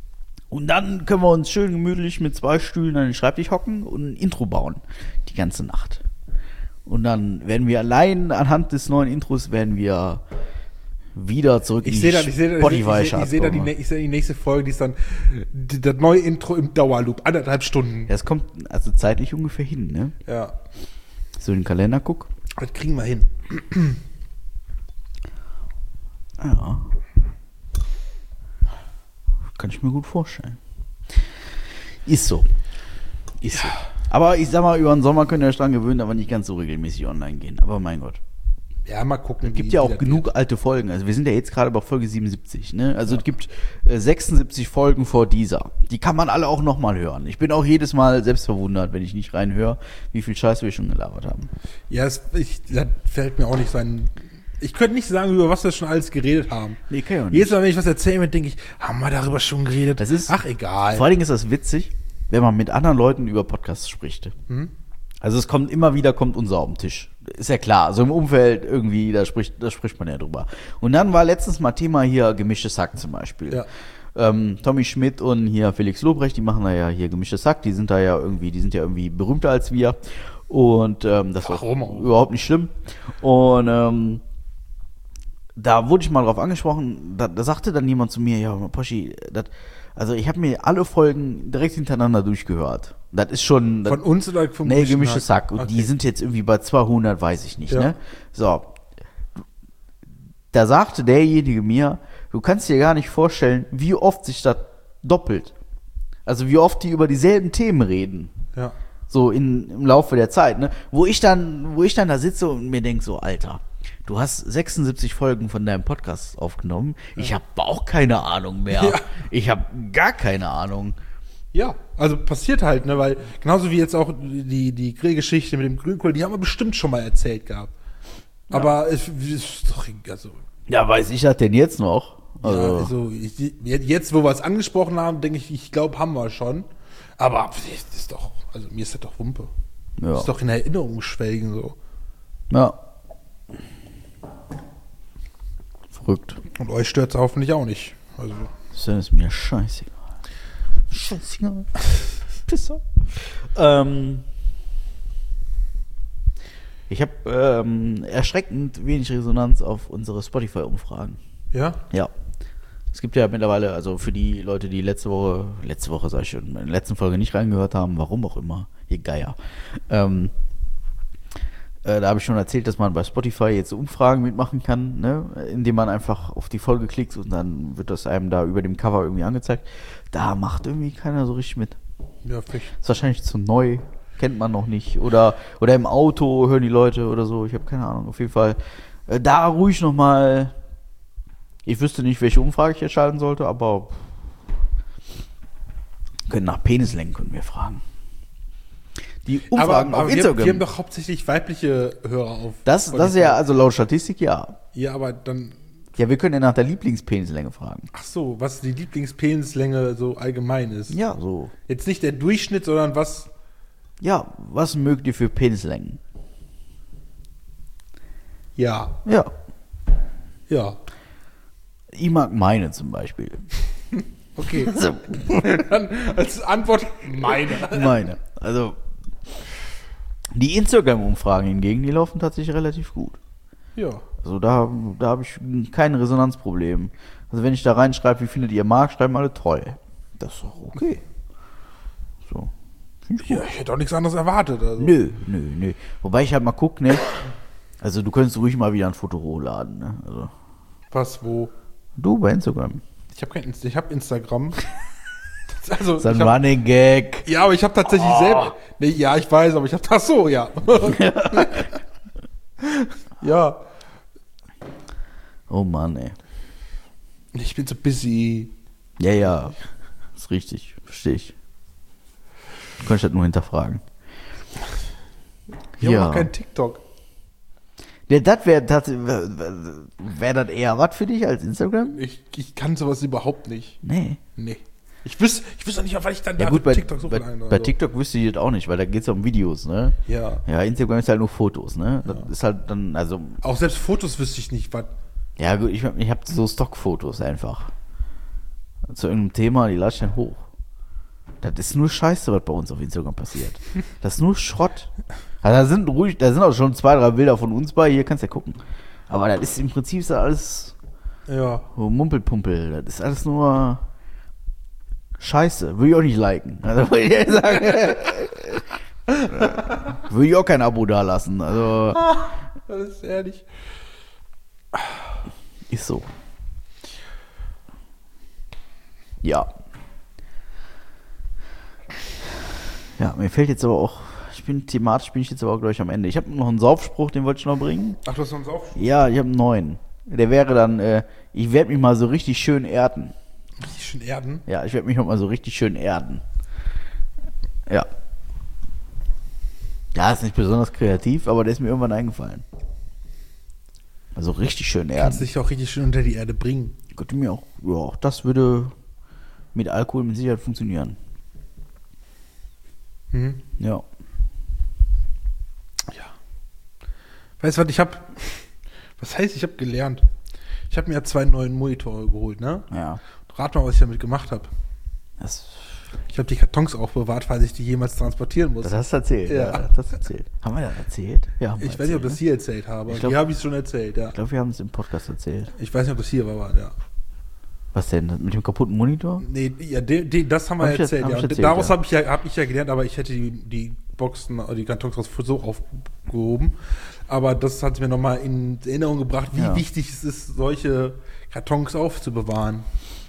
Und dann können wir uns schön gemütlich mit 2 Stühlen an den Schreibtisch hocken und ein Intro bauen. Die ganze Nacht. Und dann werden wir allein anhand des neuen Intros wieder zurück in die Spotify-Charts. Ich sehe da die nächste Folge, die ist dann das neue Intro im Dauerloop, 1,5 Stunden. Das kommt also zeitlich ungefähr hin, ne? Ja. So in den Kalender guck. Das kriegen wir hin. Ja. Kann ich mir gut vorstellen. Ist so. Ist so. Aber ich sag mal, über den Sommer könnt ihr euch dran gewöhnen, aber nicht ganz so regelmäßig online gehen. Aber mein Gott. Ja, mal gucken. Es gibt ja auch genug alte Folgen. Also wir sind ja jetzt gerade bei Folge 77, ne? Also es gibt 76 Folgen vor dieser. Die kann man alle auch nochmal hören. Ich bin auch jedes Mal selbst verwundert, wenn ich nicht reinhöre, wie viel Scheiß wir schon gelabert haben. Ja, das fällt mir auch nicht sein. Ich könnte nicht sagen, über was wir schon alles geredet haben. Nee, kann ich auch nicht. Jedes Mal, wenn ich was erzähle, denke ich, haben wir darüber schon geredet? Das ist, ach, egal. Vor allen Dingen ist das witzig, wenn man mit anderen Leuten über Podcasts spricht. Also es kommt immer wieder unser auf den Tisch. Ist ja klar, so im Umfeld irgendwie, da spricht man ja drüber. Und dann war letztens mal Thema hier gemischtes Hack zum Beispiel. Ja. Tommy Schmidt und hier Felix Lobrecht, die machen da ja hier gemischtes Hack, die sind ja irgendwie berühmter als wir. Und das war überhaupt nicht schlimm. Und da wurde ich mal drauf angesprochen, da sagte dann jemand zu mir, ja, Poschi, also ich habe mir alle Folgen direkt hintereinander durchgehört. Das ist schon... Von uns oder vom Nee, gemischtes Hack. Und die sind jetzt irgendwie bei 200, weiß ich nicht, ne? So. Da sagte derjenige mir, du kannst dir gar nicht vorstellen, wie oft sich das doppelt. Also wie oft die über dieselben Themen reden. Ja. So im Laufe der Zeit, ne? Wo ich dann da sitze und mir denke so, Alter, du hast 76 Folgen von deinem Podcast aufgenommen. Ja. Ich habe auch keine Ahnung mehr. Ja. Ich habe gar keine Ahnung. Ja, also passiert halt, ne, weil genauso wie jetzt auch die Grillgeschichte mit dem Grünkohl, die haben wir bestimmt schon mal erzählt gehabt. Ja. Aber es ist doch, also. Ja, weiß ich das denn jetzt noch? Also, ja, also jetzt, wo wir es angesprochen haben, denke ich glaube, haben wir schon. Aber das ist doch, also mir ist das doch Wumpe. Ja. Das ist doch in Erinnerung schwelgen so. Ja. Verrückt. Und euch stört es hoffentlich auch nicht. Also. Das ist mir scheißegal. Scheißegal. Pisser. Ich habe erschreckend wenig Resonanz auf unsere Spotify-Umfragen. Ja? Ja. Es gibt ja mittlerweile, also für die Leute, die letzte Woche sag ich schon, in der letzten Folge nicht reingehört haben, warum auch immer, ihr Geier. Da habe ich schon erzählt, dass man bei Spotify jetzt Umfragen mitmachen kann, ne? Indem man einfach auf die Folge klickt und dann wird das einem da über dem Cover irgendwie angezeigt. Da macht irgendwie keiner so richtig mit. Ja, fisch. Ist wahrscheinlich zu neu, kennt man noch nicht. Oder im Auto hören die Leute oder so, ich habe keine Ahnung. Auf jeden Fall da ruhig nochmal. Ich wüsste nicht, welche Umfrage ich jetzt schalten sollte, aber nach Penislängen können wir fragen. Die Umfragen aber auf Instagram. Wir haben doch hauptsächlich weibliche Hörer auf. Das ist ja, also laut Statistik, ja. Ja, aber dann. Ja, wir können ja nach der Lieblingspenislänge fragen. Ach so, was die Lieblingspenislänge so allgemein ist. Ja, so. Jetzt nicht der Durchschnitt, sondern was. Ja, was mögt ihr für Penislängen? Ja. Ja. Ja. Ich mag meine zum Beispiel. Okay. So. Dann als Antwort meine. Meine. Also, die Instagram-Umfragen hingegen, die laufen tatsächlich relativ gut. Ja. Also da habe ich kein Resonanzproblem. Also wenn ich da reinschreibe, wie findet ihr Marc, schreiben alle toll. Das ist doch okay. So. Ja, ich hätte auch nichts anderes erwartet. Also. Nö. Wobei ich halt mal gucke, ne? Also du könntest ruhig mal wieder ein Foto hochladen, ne? Also. Was, wo? Du bei Instagram. Ich habe Instagram. Also, das ist ein Running Gag. Ja, aber ich habe tatsächlich selber. Nee, ja, ich weiß, aber ich habe das so, ja. Ja. Oh Mann, ey. Ich bin so busy. Ja. Ist richtig. Verstehe ich. Du kannst das nur hinterfragen. Ich habe noch kein TikTok. Ja, das wäre das eher was für dich als Instagram? Ich kann sowas überhaupt nicht. Nee. Ich wüsste auch nicht, weil ich dann ja, gut, bei TikTok so bei TikTok wüsste ich das auch nicht, weil da geht es um Videos, ne? Ja. Ja, Instagram ist halt nur Fotos, ne? Das ist halt dann, also. Auch selbst Fotos wüsste ich nicht, was. Ja, gut, ich hab so Stockfotos einfach. zu irgendeinem Thema, die lade ich dann hoch. Das ist nur Scheiße, was bei uns auf Instagram passiert. Das ist nur Schrott. Also da sind auch schon 2, 3 Bilder von uns bei, hier kannst du ja gucken. Aber das ist im Prinzip so alles Ja. so Mumpelpumpel. Das ist alles nur Scheiße. Würde ich auch nicht liken. Also würde ich sagen, würde ich auch kein Abo da lassen. Also Das ist ehrlich. ist so. Ja. Ja, mir fällt jetzt aber auch, thematisch bin ich jetzt aber auch gleich am Ende. Ich habe noch einen Saufspruch, den wollte ich noch bringen. Ach, du hast uns auch Ja, ich habe einen neuen. Der wäre dann, ich werde mich mal so richtig schön erden. richtig schön erden. Ja, ich werde mich mal so richtig schön erden. Ja. Ja, ist nicht besonders kreativ, aber der ist mir irgendwann eingefallen. Also richtig schön erden. Kannst dich auch richtig schön unter die Erde bringen. Könnte mir auch, ja, auch das würde mit Alkohol mit Sicherheit funktionieren. Mhm. Ja. Ja. Weißt du was, was heißt, ich habe gelernt? Ich habe mir ja 2 neuen Monitore geholt, ne? Ja. Rat mal, was ich damit gemacht habe. Das Ich habe die Kartons aufbewahrt, falls ich die jemals transportieren muss. Das hast du erzählt. Ja. Ja, das hast du erzählt. Haben wir das erzählt? Ja, haben wir Ich weiß nicht, ob erzählt, das hier erzählt habe. Ich glaub- Die habe ich schon erzählt, ja. Ich glaube, wir haben es im Podcast erzählt. Ich weiß nicht, ob das hier war, ja. Was denn? Mit dem kaputten Monitor? Nee, ja, das haben wir Hab ich erzählt, hab ja. ich Und erzählt, daraus ja. hab ich ja gelernt, aber ich hätte die Boxen, die Kartons so aufgehoben. Aber das hat mir nochmal in Erinnerung gebracht, wie Ja. wichtig es ist, solche Kartons aufzubewahren.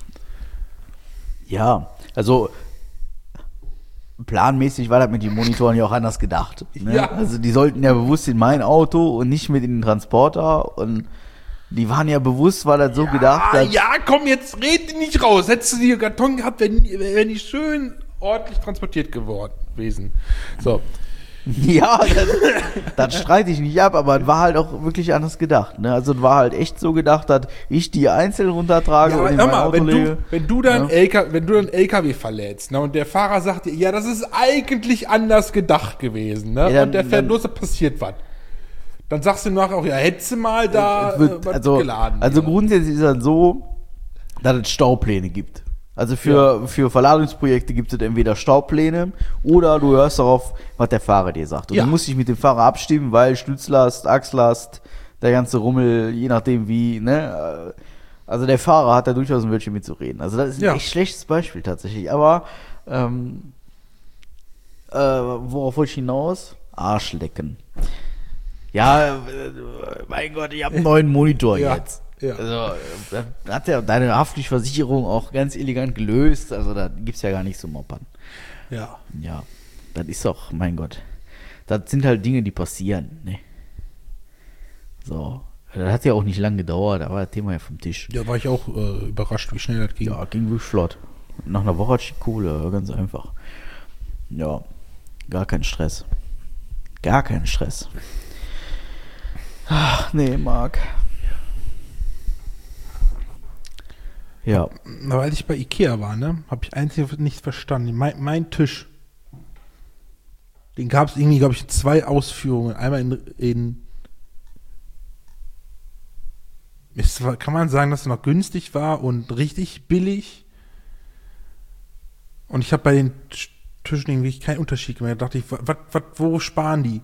Ja, also planmäßig war das mit den Monitoren ja auch anders gedacht. Ne? Ja. Also die sollten ja bewusst in mein Auto und nicht mit in den Transporter und die waren ja bewusst, war das so gedacht, dass ja, komm, jetzt red die nicht raus. Hättest du die Karton gehabt, wenn die schön ordentlich transportiert gewesen. So. ja, das streite ich nicht ab, aber es war halt auch wirklich anders gedacht. Ne? Also es war halt echt so gedacht, dass ich die einzeln runtertrage Ja, und in hör mein mal, Auto lege. wenn du dann Ja. LKW verlädst, ne, und der Fahrer sagt dir, ja, das ist eigentlich anders gedacht gewesen, ne? Ja, dann- und der fährt dann- los, da passiert was. Dann sagst du nachher auch, ja, hättest du mal da Es wird, was also geladen. also ja. grundsätzlich ist es so, dass es Staupläne gibt. Also für Verladungsprojekte gibt es entweder Staupläne oder du hörst darauf, was der Fahrer dir sagt. Und Ja. du musst dich mit dem Fahrer abstimmen, weil Stützlast, Achslast, der ganze Rummel, je nachdem wie, ne? Also der Fahrer hat da durchaus ein Wörtchen mitzureden. Also das ist ein Ja. echt schlechtes Beispiel tatsächlich. Aber worauf wollte ich hinaus? Arschlecken. Ja, mein Gott, ich habe einen neuen Monitor Ja, jetzt. ja. Also, da hat ja deine Haftpflichtversicherung auch ganz elegant gelöst. Also, da gibt's ja gar nichts zu moppern. Ja. Ja, das ist doch, mein Gott. Das sind halt Dinge, die passieren. Ne? So. Das hat ja auch nicht lange gedauert, da war das Thema ja vom Tisch. Ja, war ich auch überrascht, wie schnell das ging. Ja, ging wirklich flott. Nach einer Woche hatte ich die Kohle, ganz einfach. Ja, gar kein Stress. Gar kein Stress. Ach, nee, Marc. Ja. Aber als ich bei Ikea war, ne, habe ich eins nicht verstanden. Mein Tisch, den gab es irgendwie, glaube ich, in 2 Ausführungen. Einmal kann man sagen, dass es noch günstig war und richtig billig. Und ich habe bei den Tischen irgendwie keinen Unterschied gemacht. Da dachte ich, wo sparen die?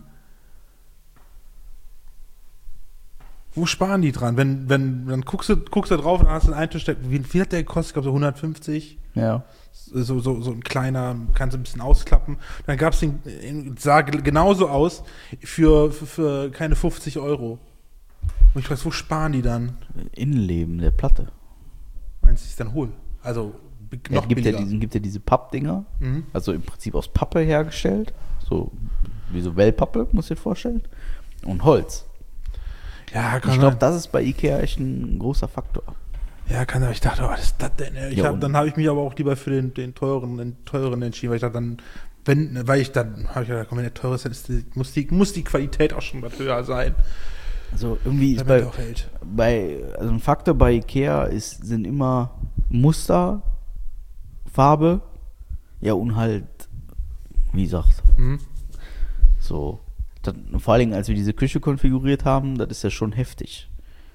Wo sparen die dran? Wenn dann guckst du drauf und dann hast du einen Tisch, wie viel hat der gekostet? Ich glaube so 150. Ja. So ein kleiner, kannst du ein bisschen ausklappen. Dann gab es den, sah genauso aus, für keine 50 Euro. Und ich weiß, wo sparen die dann? Innenleben der Platte. Meinst du, ich dann hol? Also, Ja, noch gibt ja billiger. diese Pappdinger. Mhm. Also im Prinzip aus Pappe hergestellt. So wie so Wellpappe, musst du dir vorstellen. Und Holz. Ja, Ich kann glaube, sein. das ist bei Ikea echt ein großer Faktor. Ja, kann sein. Ich dachte, was ist das denn? Ja, und- Dann habe ich mich aber auch lieber für den teuren entschieden, weil ich dachte dann, habe ich gedacht, komm, wenn der teure ist, dann muss die Qualität auch schon was höher sein. Also irgendwie ist Damit er auch hält. also ein Faktor bei Ikea sind immer Muster, Farbe, ja und halt, wie gesagt, Mhm. so. Vor allen Dingen, als wir diese Küche konfiguriert haben, das ist ja schon heftig.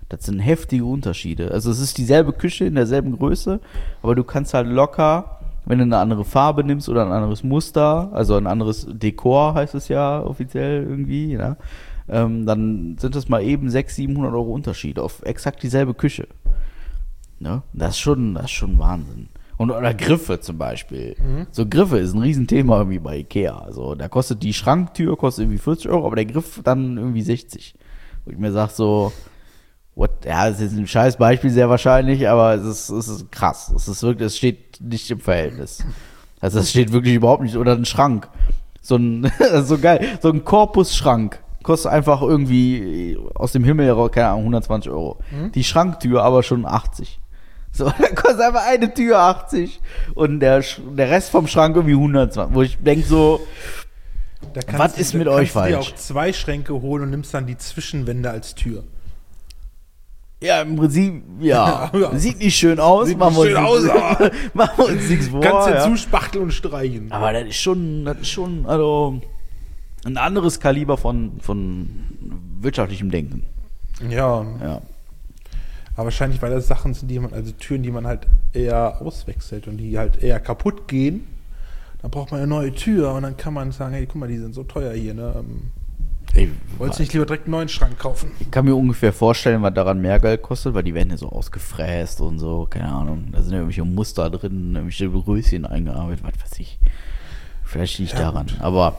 Das sind heftige Unterschiede. Also es ist dieselbe Küche in derselben Größe, aber du kannst halt locker, wenn du eine andere Farbe nimmst oder ein anderes Muster, also ein anderes Dekor heißt es ja offiziell irgendwie, ja, dann sind das mal eben 600, 700 Euro Unterschied auf exakt dieselbe Küche. Ne? Das ist schon Wahnsinn. Oder Griffe zum Beispiel. So Griffe ist ein Riesenthema irgendwie bei Ikea. Also da kostet die Schranktür irgendwie 40 Euro, aber der Griff dann irgendwie 60. Wo ich mir sage so, ja, das ist ein scheiß Beispiel sehr wahrscheinlich, aber es ist krass. Es ist wirklich, es steht nicht im Verhältnis. Also es steht wirklich überhaupt nicht. Oder ein Schrank. Das ist so geil. So ein Korpusschrank kostet einfach irgendwie aus dem Himmel heraus, keine Ahnung, 120 Euro. Die Schranktür aber schon 80. So, dann kostet einfach eine Tür 80 und der Rest vom Schrank irgendwie 120. Wo ich denke so, was ist mit euch falsch? Du kannst dir auch 2 Schränke holen und nimmst dann die Zwischenwände als Tür. Ja, im Prinzip, ja. Sieht nicht schön aus. Sieht nicht schön aus, aber machen wir uns nichts vor. Kannst du ja. zuspachteln und streichen. Aber das ist schon, also ein anderes Kaliber von wirtschaftlichem Denken. Ja. Ja. Aber wahrscheinlich, weil das Sachen sind, also Türen, die man halt eher auswechselt und die halt eher kaputt gehen. Dann braucht man eine neue Tür und dann kann man sagen, hey, guck mal, die sind so teuer hier, ne? Wolltest du nicht lieber direkt einen neuen Schrank kaufen? Ich kann mir ungefähr vorstellen, was daran mehr Geld kostet, weil die werden ja so ausgefräst und so, keine Ahnung. Da sind ja irgendwelche Muster drin, irgendwelche Röschen eingearbeitet, was weiß ich. Vielleicht nicht daran, gut. Aber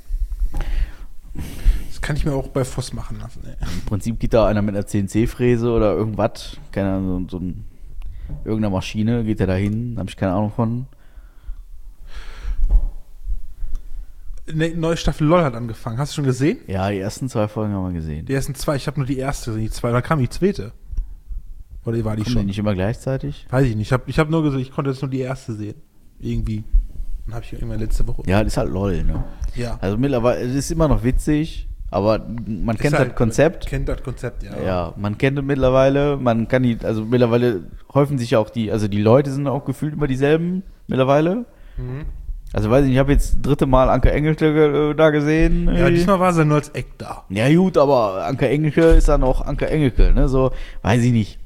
das kann ich mir auch bei Voss machen lassen, ey. im Prinzip geht da einer mit einer CNC-Fräse oder irgendwas, keine Ahnung, irgendeiner Maschine, geht der da hin, habe ich keine Ahnung von. Eine neue Staffel LOL hat angefangen. Hast du schon gesehen? Ja, die ersten 2 Folgen haben wir gesehen. Die ersten 2, ich habe nur die erste gesehen, die 2, dann kam die zweite. Oder war die Kommen schon? die nicht immer gleichzeitig? Weiß ich nicht, ich hab nur gesehen, ich konnte jetzt nur die erste sehen. Irgendwie. Dann habe ich irgendwann letzte Woche. Ja, das ist halt LOL, ne? Ja. Also mittlerweile, es ist immer noch witzig, aber man kennt halt, das Konzept. Kennt das Konzept, ja. Ja, man kennt es mittlerweile, man kann also mittlerweile häufen sich ja auch die Leute sind auch gefühlt immer dieselben mittlerweile. Also weiß ich nicht, ich habe jetzt 3. Mal Anke Engelke da gesehen. Ja, diesmal war sie nur als Eck da. Ja gut, aber Anke Engelke ist dann auch Anke Engelke, ne? So, weiß ich nicht.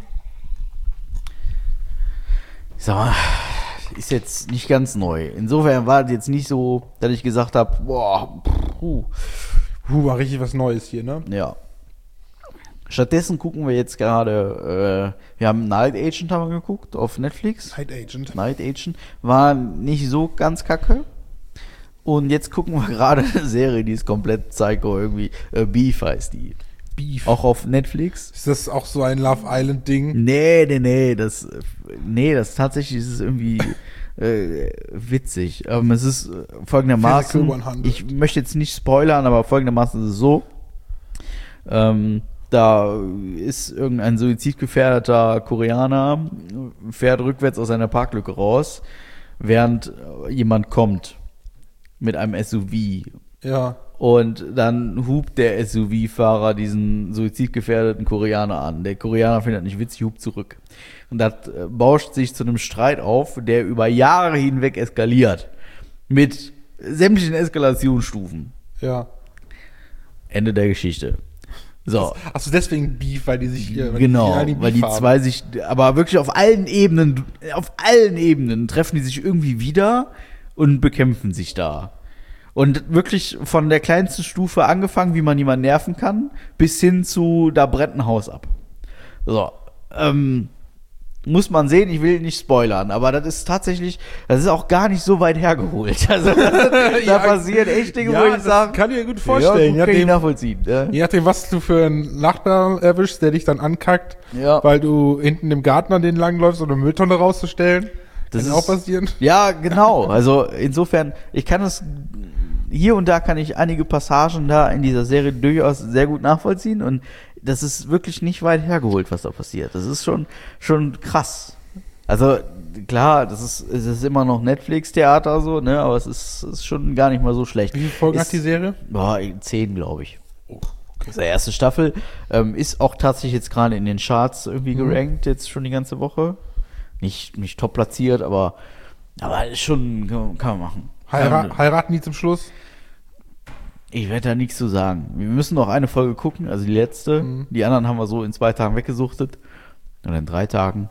Ich sag mal, ist jetzt nicht ganz neu. Insofern war es jetzt nicht so, dass ich gesagt habe, boah, War richtig was Neues hier, ne? ja. Stattdessen gucken wir jetzt gerade, wir haben Night Agent haben wir geguckt auf Netflix. Night Agent war nicht so ganz kacke. Und jetzt gucken wir gerade eine Serie, die ist komplett psycho irgendwie. Beef heißt die. Beef. Auch auf Netflix. Ist das auch so ein Love Island Ding? Nee, das tatsächlich ist es irgendwie witzig. Es ist folgendermaßen, Physical 100. ich möchte jetzt nicht spoilern, aber folgendermaßen ist es so, da ist irgendein suizidgefährdeter Koreaner, fährt rückwärts aus einer Parklücke raus, während jemand kommt mit einem SUV. Ja. Und dann hupt der SUV-Fahrer diesen suizidgefährdeten Koreaner an. Der Koreaner findet das nicht witzig, hupt zurück. Und das bauscht sich zu einem Streit auf, der über Jahre hinweg eskaliert. Mit sämtlichen Eskalationsstufen. Ja. Ende der Geschichte. So. Achso, deswegen Beef, weil die sich Genau, die weil die Beef haben. zwei sich, aber wirklich auf allen Ebenen treffen die sich irgendwie wieder und bekämpfen sich da. Und wirklich von der kleinsten Stufe angefangen, wie man jemanden nerven kann, bis hin zu, da brennt ein Haus ab. So, muss man sehen, ich will nicht spoilern, aber das ist auch gar nicht so weit hergeholt. Also da passieren echt Dinge, wo ich sage, kann ich mir gut vorstellen. Ja, kann ich nachvollziehen. Ja. Je nachdem, was du für einen Nachbarn erwischst, der dich dann ankackt, Ja. weil du hinten im Garten an den langläufst, um eine Mülltonne rauszustellen. Das kann ist auch passieren. Ja, genau. Also insofern, hier und da kann ich einige Passagen da in dieser Serie durchaus sehr gut nachvollziehen und das ist wirklich nicht weit hergeholt, was da passiert. Das ist schon krass. Also klar, es ist immer noch Netflix-Theater so, ne, aber es ist schon gar nicht mal so schlecht. Wie viele Folgen hat die Serie? 10, glaube ich. Oh, okay. Das ist die erste Staffel. Ist auch tatsächlich jetzt gerade in den Charts irgendwie gerankt, jetzt schon die ganze Woche. Nicht top platziert, aber ist schon, kann man machen. Heiraten die zum Schluss? Ich werde da nichts zu sagen. Wir müssen noch eine Folge gucken, also die letzte. Die anderen haben wir so in 2 Tagen weggesuchtet. Oder in 3 Tagen.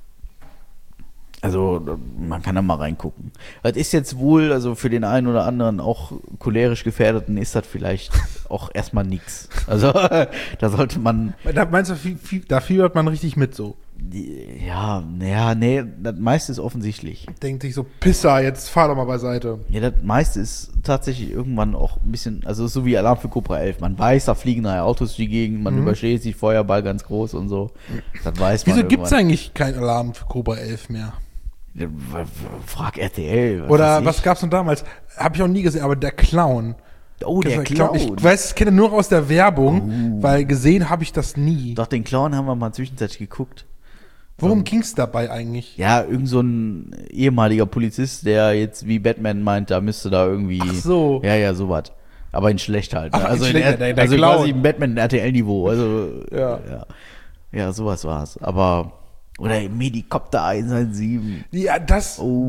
Also, man kann da mal reingucken. Das ist jetzt wohl, also für den einen oder anderen auch cholerisch Gefährdeten ist das vielleicht auch erstmal nix. Also, da sollte man. Da meinst du, da fiebert man richtig mit so. Nee, das meiste ist offensichtlich. Denkt sich so, Pisser, jetzt fahr doch mal beiseite. Ja, das meiste ist tatsächlich irgendwann auch ein bisschen, also so wie Alarm für Cobra 11. Man weiß, da fliegen nachher Autos durch die Gegend, man übersteht sich Feuerball ganz groß und so. Das weiß man. Wieso gibt's eigentlich keinen Alarm für Cobra 11 mehr? Ja, frag RTL. Oder was gab's denn damals? Hab ich auch nie gesehen, aber der Clown. Oh, der Clown. Ich weiß, ich kenne nur aus der Werbung, weil gesehen habe ich das nie. Doch, den Clown haben wir mal zwischenzeitlich geguckt. Worum ging's dabei eigentlich? Ja, irgend so ein ehemaliger Polizist, der jetzt wie Batman meint, da müsste da irgendwie. Ach so. Ja, sowas. Aber in schlecht halt. Ne? Ach, Also, der also Clown. quasi im Batman-RTL-Niveau. Also, Ja. Ja, sowas war's. Aber, oder im Medikopter 117. Ja, da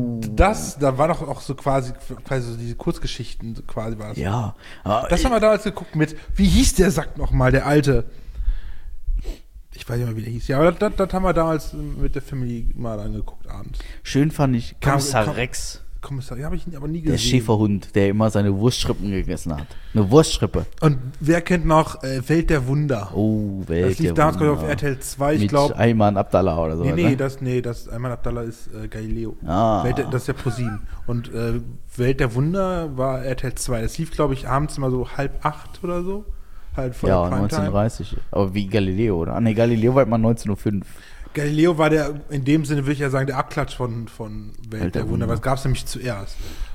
war doch auch so quasi so diese Kurzgeschichten, so quasi war es. Ja. Aber Das haben wir damals geguckt mit, wie hieß der Sack nochmal, der alte? Ich weiß nicht mehr, wie der hieß. Ja, aber das haben wir damals mit der Family mal angeguckt abends. schön fand ich Kommissar Rex. Kommissar, habe ich aber nie gesehen. Der Schäferhund, der immer seine Wurstschrippen gegessen hat. Eine Wurstschrippe. Und wer kennt noch Welt der Wunder? Oh, Welt Das lief damals glaube ich auf RTL 2, ich Mit glaube. Ayman Abdallah oder so. Das Ayman Abdallah ist Galileo. Ah. Das ist ja ProSieben. Und Welt der Wunder war RTL 2. Das lief, glaube ich, abends mal so 7:30 oder so. Halt vor Ja, der Primetime. 19:30. Aber wie Galileo, oder? Ah, ne, Galileo war immer 19:05 Uhr. Galileo war in dem Sinne würde ich ja sagen, der Abklatsch von Welt der Wunder. Was gab es nämlich zuerst?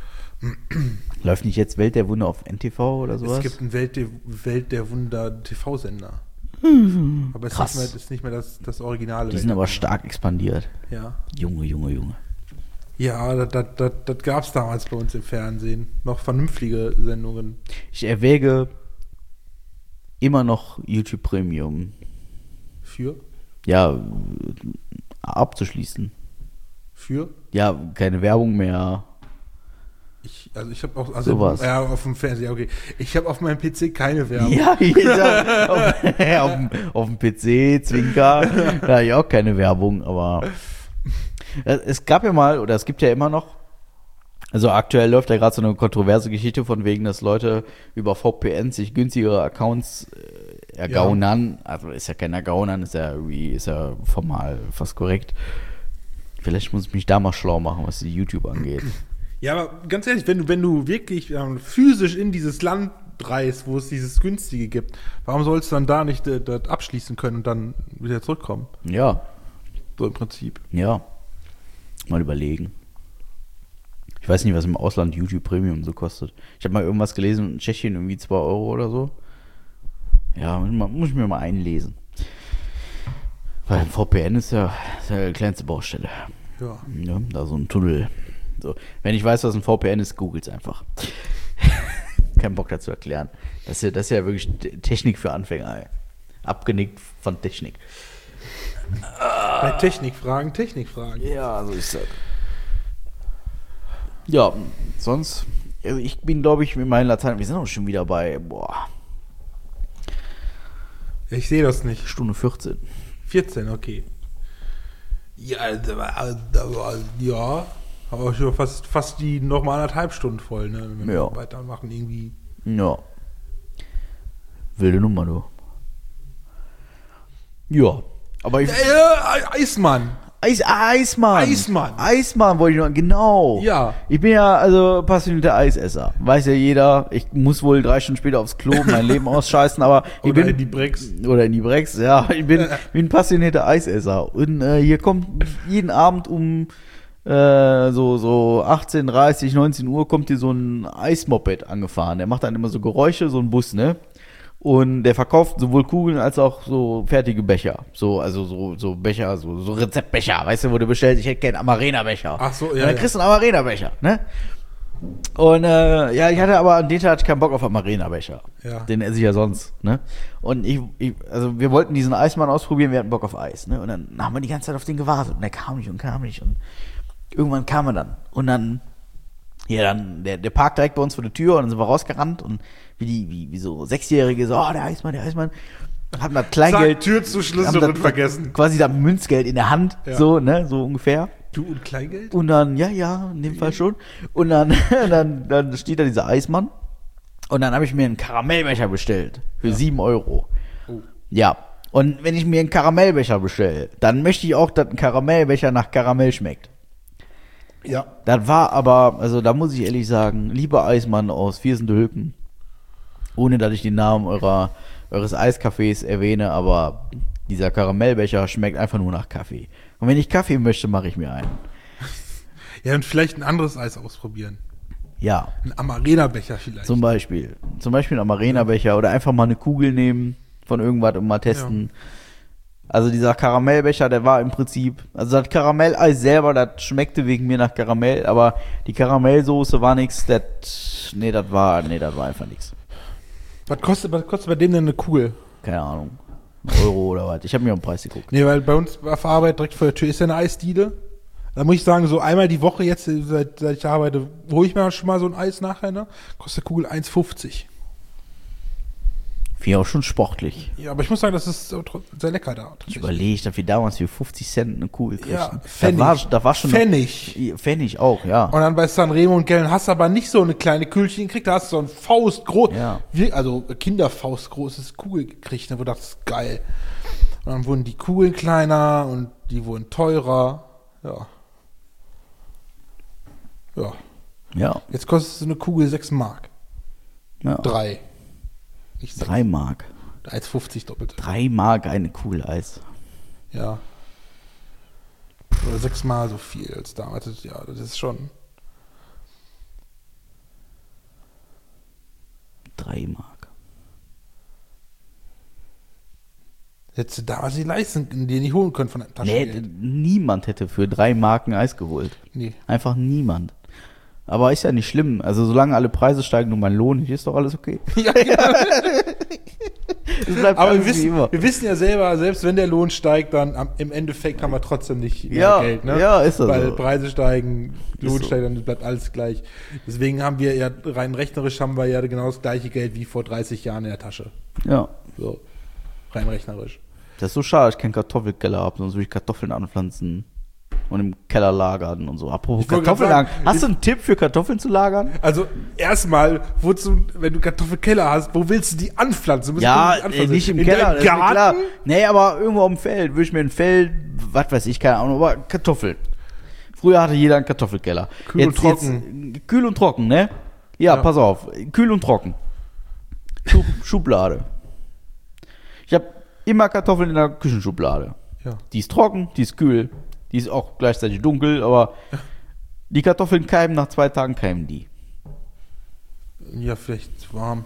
Läuft nicht jetzt Welt der Wunder auf NTV oder sowas? Es gibt einen Welt der Wunder TV-Sender. Aber es Krass. ist nicht mehr das Originale. Die sind aber stark expandiert. Ja. Junge. Ja, das gab es damals bei uns im Fernsehen. Noch vernünftige Sendungen. Ich erwäge immer noch YouTube Premium. Für? Ja, abzuschließen. Für? Ja, keine Werbung mehr. Ich habe auch, Sowas. Ja, auf dem Fernseher, okay. Ich habe auf meinem PC keine Werbung. Ja, auf dem PC, Zwinker, da habe ich auch keine Werbung, aber es gab ja mal, oder es gibt ja immer noch, also aktuell läuft ja gerade so eine kontroverse Geschichte von wegen, dass Leute über VPN sich günstigere Accounts ergaunern. Ja. Also ist ja kein Ergaunern, ist ja formal fast korrekt. Vielleicht muss ich mich da mal schlau machen, was die YouTube angeht. Ja, aber ganz ehrlich, wenn du wirklich physisch in dieses Land reist, wo es dieses günstige gibt, warum sollst du dann da nicht das abschließen können und dann wieder zurückkommen? Ja. So im Prinzip. Ja. Mal überlegen. Ich weiß nicht, was im Ausland YouTube Premium so kostet. Ich habe mal irgendwas gelesen, in Tschechien irgendwie 2 Euro oder so. Ja, muss ich mir mal einlesen. Weil VPN ist ja die kleinste Baustelle. Ja. Ja, da so ein Tunnel. So. Wenn ich weiß, was ein VPN ist, googles einfach. Kein Bock dazu erklären. Das ist ja wirklich Technik für Anfänger. Ey. Abgenickt von Technik. Bei Technikfragen. Ja, so ist das. Ja, sonst, also ich bin, glaube ich, mit meinen Latein, wir sind auch schon wieder bei, Ich sehe das nicht. Stunde 14. 14, okay. Ja, aber schon fast die nochmal 1,5 Stunden voll, ne? Wenn wir Ja. weitermachen, irgendwie. Ja. Wilde Nummer, du. Ja, aber ich... Eismann! Eismann wollte ich noch, genau. Ja. Ich bin ja also passionierter Eisesser. Weiß ja jeder, ich muss wohl 3 Stunden später aufs Klo mein Leben ausscheißen, aber ich bin... in die Brex. Oder in die Brex, ja. Ich bin passionierter Eisesser. Und hier kommt jeden Abend um so 18:30, 19 Uhr kommt hier so ein Eismoped angefahren. Der macht dann immer so Geräusche, so ein Bus, ne? Und der verkauft sowohl Kugeln als auch so fertige Becher. So Becher, so Rezeptbecher, weißt du, wo du bestellst, ich hätte gerne Amarena-Becher. Ach so, ja. Und dann kriegst du einen Amarena-Becher, ne? Und ich hatte aber an den Tag hatte ich keinen Bock auf Amarena-Becher. Ja. Den esse ich ja sonst, ne? Und also wir wollten diesen Eismann ausprobieren, wir hatten Bock auf Eis, ne? Und dann haben wir die ganze Zeit auf den gewartet und der kam nicht und irgendwann kam er dann. Und dann Ja, dann, der parkt direkt bei uns vor der Tür und dann sind wir rausgerannt und wie so Sechsjährige so, der Eismann. Haben das Kleingeld. Tür zu Schlüssel vergessen. Quasi das Münzgeld in der Hand, so, ne, so ungefähr. Du und Kleingeld? Und dann, ja, in dem Fall schon. Und dann, dann steht da dieser Eismann. Und dann habe ich mir einen Karamellbecher bestellt. Für 7 Euro. Oh. Ja. Und wenn ich mir einen Karamellbecher bestelle, dann möchte ich auch, dass ein Karamellbecher nach Karamell schmeckt. Ja. Das war aber, also da muss ich ehrlich sagen, lieber Eismann aus Viersen-de-Hülken, ohne dass ich den Namen eures Eiscafés erwähne, aber dieser Karamellbecher schmeckt einfach nur nach Kaffee. Und wenn ich Kaffee möchte, mache ich mir einen. Ja, und vielleicht ein anderes Eis ausprobieren. Ja. Ein Amarena-Becher vielleicht. Zum Beispiel ein Amarena-Becher oder einfach mal eine Kugel nehmen von irgendwas und mal testen. Ja. Also dieser Karamellbecher, der war im Prinzip, also das Karamelleis selber, das schmeckte wegen mir nach Karamell, aber die Karamellsoße war nix, das war einfach nix. Was kostet bei dem denn eine Kugel? Keine Ahnung. Euro oder was. Ich habe mir auf den Preis geguckt. Nee, weil bei uns auf Arbeit direkt vor der Tür ist ja eine Eisdiele. Da muss ich sagen, so einmal die Woche jetzt, seit ich arbeite, hole ich mir schon mal so ein Eis nachher, ne? Kostet Kugel 1,50. Finde ich auch schon sportlich. Ja, aber ich muss sagen, das ist sehr lecker da. Ich überlege, dass wir damals für 50 Cent eine Kugel kriegten. Ja, Pfennig. Das war schon Pfennig. Pfennig auch, ja. Und dann bei Sanremo und Gellen hast du aber nicht so eine kleine Kühlchen gekriegt, da hast du so ein Faustgroß, also Kinderfaustgroßes Kugel gekriegt, ne, wo das ist geil. Und dann wurden die Kugeln kleiner und die wurden teurer. Ja. Ja. Ja. Jetzt kostet so eine Kugel 6 Mark. Ja. 3. Nicht 6. 3 Mark. 1,50 doppelt. 3 Mark eine Kugel Eis. Ja. Oder 6 Mal so viel als damals. Ja, das ist schon. 3 Mark. Hättest du damals die leisten, die nicht holen können von der Tasche. Nee, niemand hätte für 3 Marken Eis geholt. Nee. Einfach niemand. Aber ist ja nicht schlimm. Also solange alle Preise steigen und mein Lohn nicht, ist doch alles okay. Ja, genau. Es bleibt aber alles wie immer. wir wissen ja selber, selbst wenn der Lohn steigt, dann im Endeffekt haben wir trotzdem nicht mehr Geld. Ne? Ja, ist das Weil so. Preise steigen, Lohn so. steigt, dann bleibt alles gleich. Deswegen haben wir ja, rein rechnerisch haben wir ja genau das gleiche Geld wie vor 30 Jahren in der Tasche. Ja. So, rein rechnerisch. Das ist so schade, ich keinen Kartoffelkeller habe, sonst würde ich Kartoffeln anpflanzen und im Keller lagern und so. Apropos Kartoffeln lagern. Hast du einen Tipp für Kartoffeln zu lagern? Also erstmal, wenn du Kartoffelkeller hast, wo willst du die anpflanzen? Ja, nicht im Keller, das ist mir klar. Nee, aber irgendwo auf dem Feld würde ich mir ein Feld, was weiß ich, keine Ahnung, aber Kartoffeln. Früher hatte jeder einen Kartoffelkeller. Kühl und trocken. Kühl und trocken, ne? Ja, pass auf. Kühl und trocken. Schublade. Ich habe immer Kartoffeln in der Küchenschublade. Ja. Die ist trocken, die ist kühl, die ist auch gleichzeitig dunkel, aber die Kartoffeln keimen, nach 2 Tagen keimen die. Ja, vielleicht warm.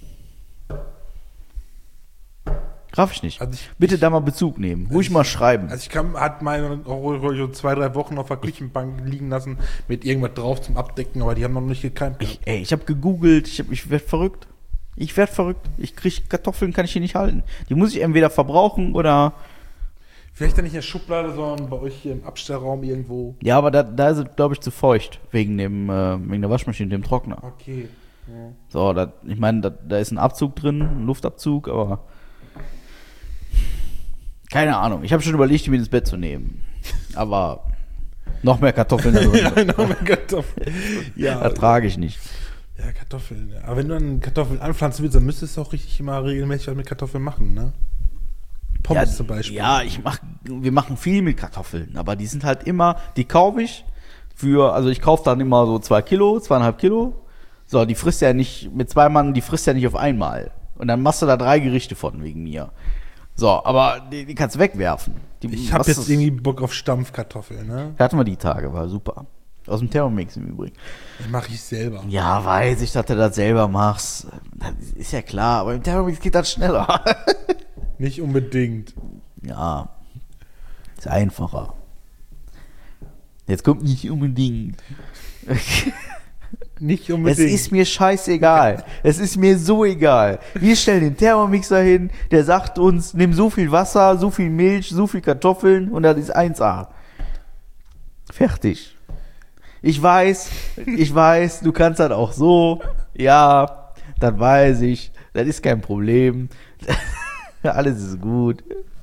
Raff ich nicht. Also Bitte da mal Bezug nehmen. Ruhig mal schreiben. Also hat meine so 2-3 Wochen auf der Küchenbank liegen lassen mit irgendwas drauf zum Abdecken, aber die haben noch nicht gekeimt. Ich habe gegoogelt, ich werde verrückt. Ich krieg Kartoffeln, kann ich hier nicht halten. Die muss ich entweder verbrauchen oder... Vielleicht dann nicht in der Schublade, sondern bei euch hier im Abstellraum irgendwo. Ja, aber da ist es, glaube ich, zu feucht. Wegen der Waschmaschine, dem Trockner. Okay. Ja. So, ich meine, da ist ein Abzug drin, ein Luftabzug, aber... Keine Ahnung. Ich habe schon überlegt, die mit ins Bett zu nehmen. Aber noch mehr Kartoffeln da drin. Ja, noch mehr Kartoffeln. Ja. Ertrage ich nicht. Ja, Kartoffeln. Ja. Aber wenn du dann Kartoffeln anpflanzen willst, dann müsstest du auch richtig immer regelmäßig was mit Kartoffeln machen, ne? Pommes zum Beispiel. Ja, wir machen viel mit Kartoffeln, aber die sind halt immer, die kaufe ich also ich kaufe dann immer so 2 Kilo, 2,5 Kilo. So, die frisst ja nicht, mit 2 Mann, die frisst ja nicht auf einmal. Und dann machst du da 3 Gerichte von, wegen mir. So, aber die kannst du wegwerfen. Ich habe jetzt irgendwie Bock auf Stampfkartoffeln, ne? Hatten wir die Tage, war super. Aus dem Thermomix im Übrigen. Den mache ich selber. Ja, weiß ich, dass du das selber machst. Das ist ja klar, aber im Thermomix geht das schneller. Nicht unbedingt. Ja, ist einfacher. Jetzt kommt nicht unbedingt. Nicht unbedingt. Es ist mir scheißegal. Es ist mir so egal. Wir stellen den Thermomixer hin, der sagt uns, nimm so viel Wasser, so viel Milch, so viel Kartoffeln und das ist 1A. Fertig. Ich weiß, du kannst das auch so. Ja, das weiß ich. Das ist kein Problem. Alles ist gut.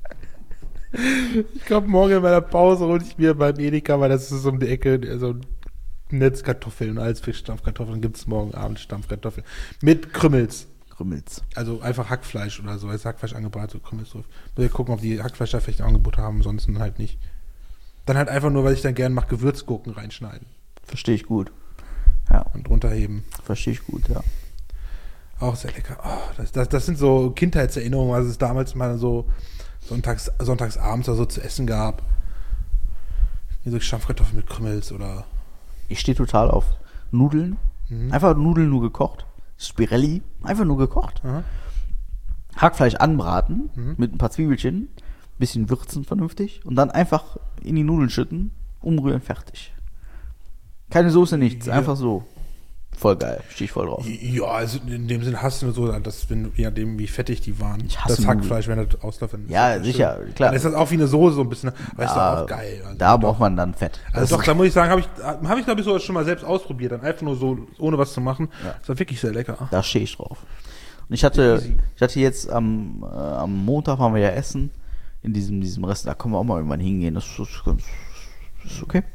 Ich glaube, morgen in meiner Pause hole ich mir beim Edeka, weil das ist um die Ecke, so ein Netz Kartoffeln als Fischstampfkartoffeln gibt es morgen Abend Stampfkartoffeln. Mit Krümmels. Also einfach Hackfleisch oder so, als Hackfleisch angebraten, so Krümmels drauf. Muss ja gucken, ob die Hackfleisch da vielleicht ein Angebot haben, ansonsten halt nicht. Dann halt einfach nur, weil ich dann gerne mache, Gewürzgurken reinschneiden. Verstehe ich gut. Ja. Und runterheben. Verstehe ich gut, ja. Auch sehr lecker. Oh, das sind so Kindheitserinnerungen, was es damals mal so sonntagsabends oder so zu essen gab. Wie so Stampfkartoffeln mit Krümmels oder... Ich stehe total auf Nudeln. Einfach Nudeln nur gekocht. Spirelli. Einfach nur gekocht. Aha. Hackfleisch anbraten mit ein paar Zwiebelchen. Bisschen würzen vernünftig. Und dann einfach in die Nudeln schütten, umrühren, fertig. Keine Soße, nichts. Ja. Einfach so. Voll geil. Stehe ich voll drauf. Ja, also in dem Sinn hast du nur so, dass je nachdem, wie fettig die waren. Ich hasse das Hackfleisch, wenn das ausläuft. Ja, sicher, klar. Dann ist das auch wie eine Soße so ein bisschen. Aber ist doch auch geil. Also da braucht man dann Fett. Also doch, da muss ich sagen, habe ich glaube ich so schon mal selbst ausprobiert. Dann einfach nur so, ohne was zu machen. Ja. Das war wirklich sehr lecker. Da stehe ich drauf. Und ich hatte jetzt am Montag waren wir ja essen. In diesem Rest, da können wir auch mal irgendwann hingehen. Das ist okay.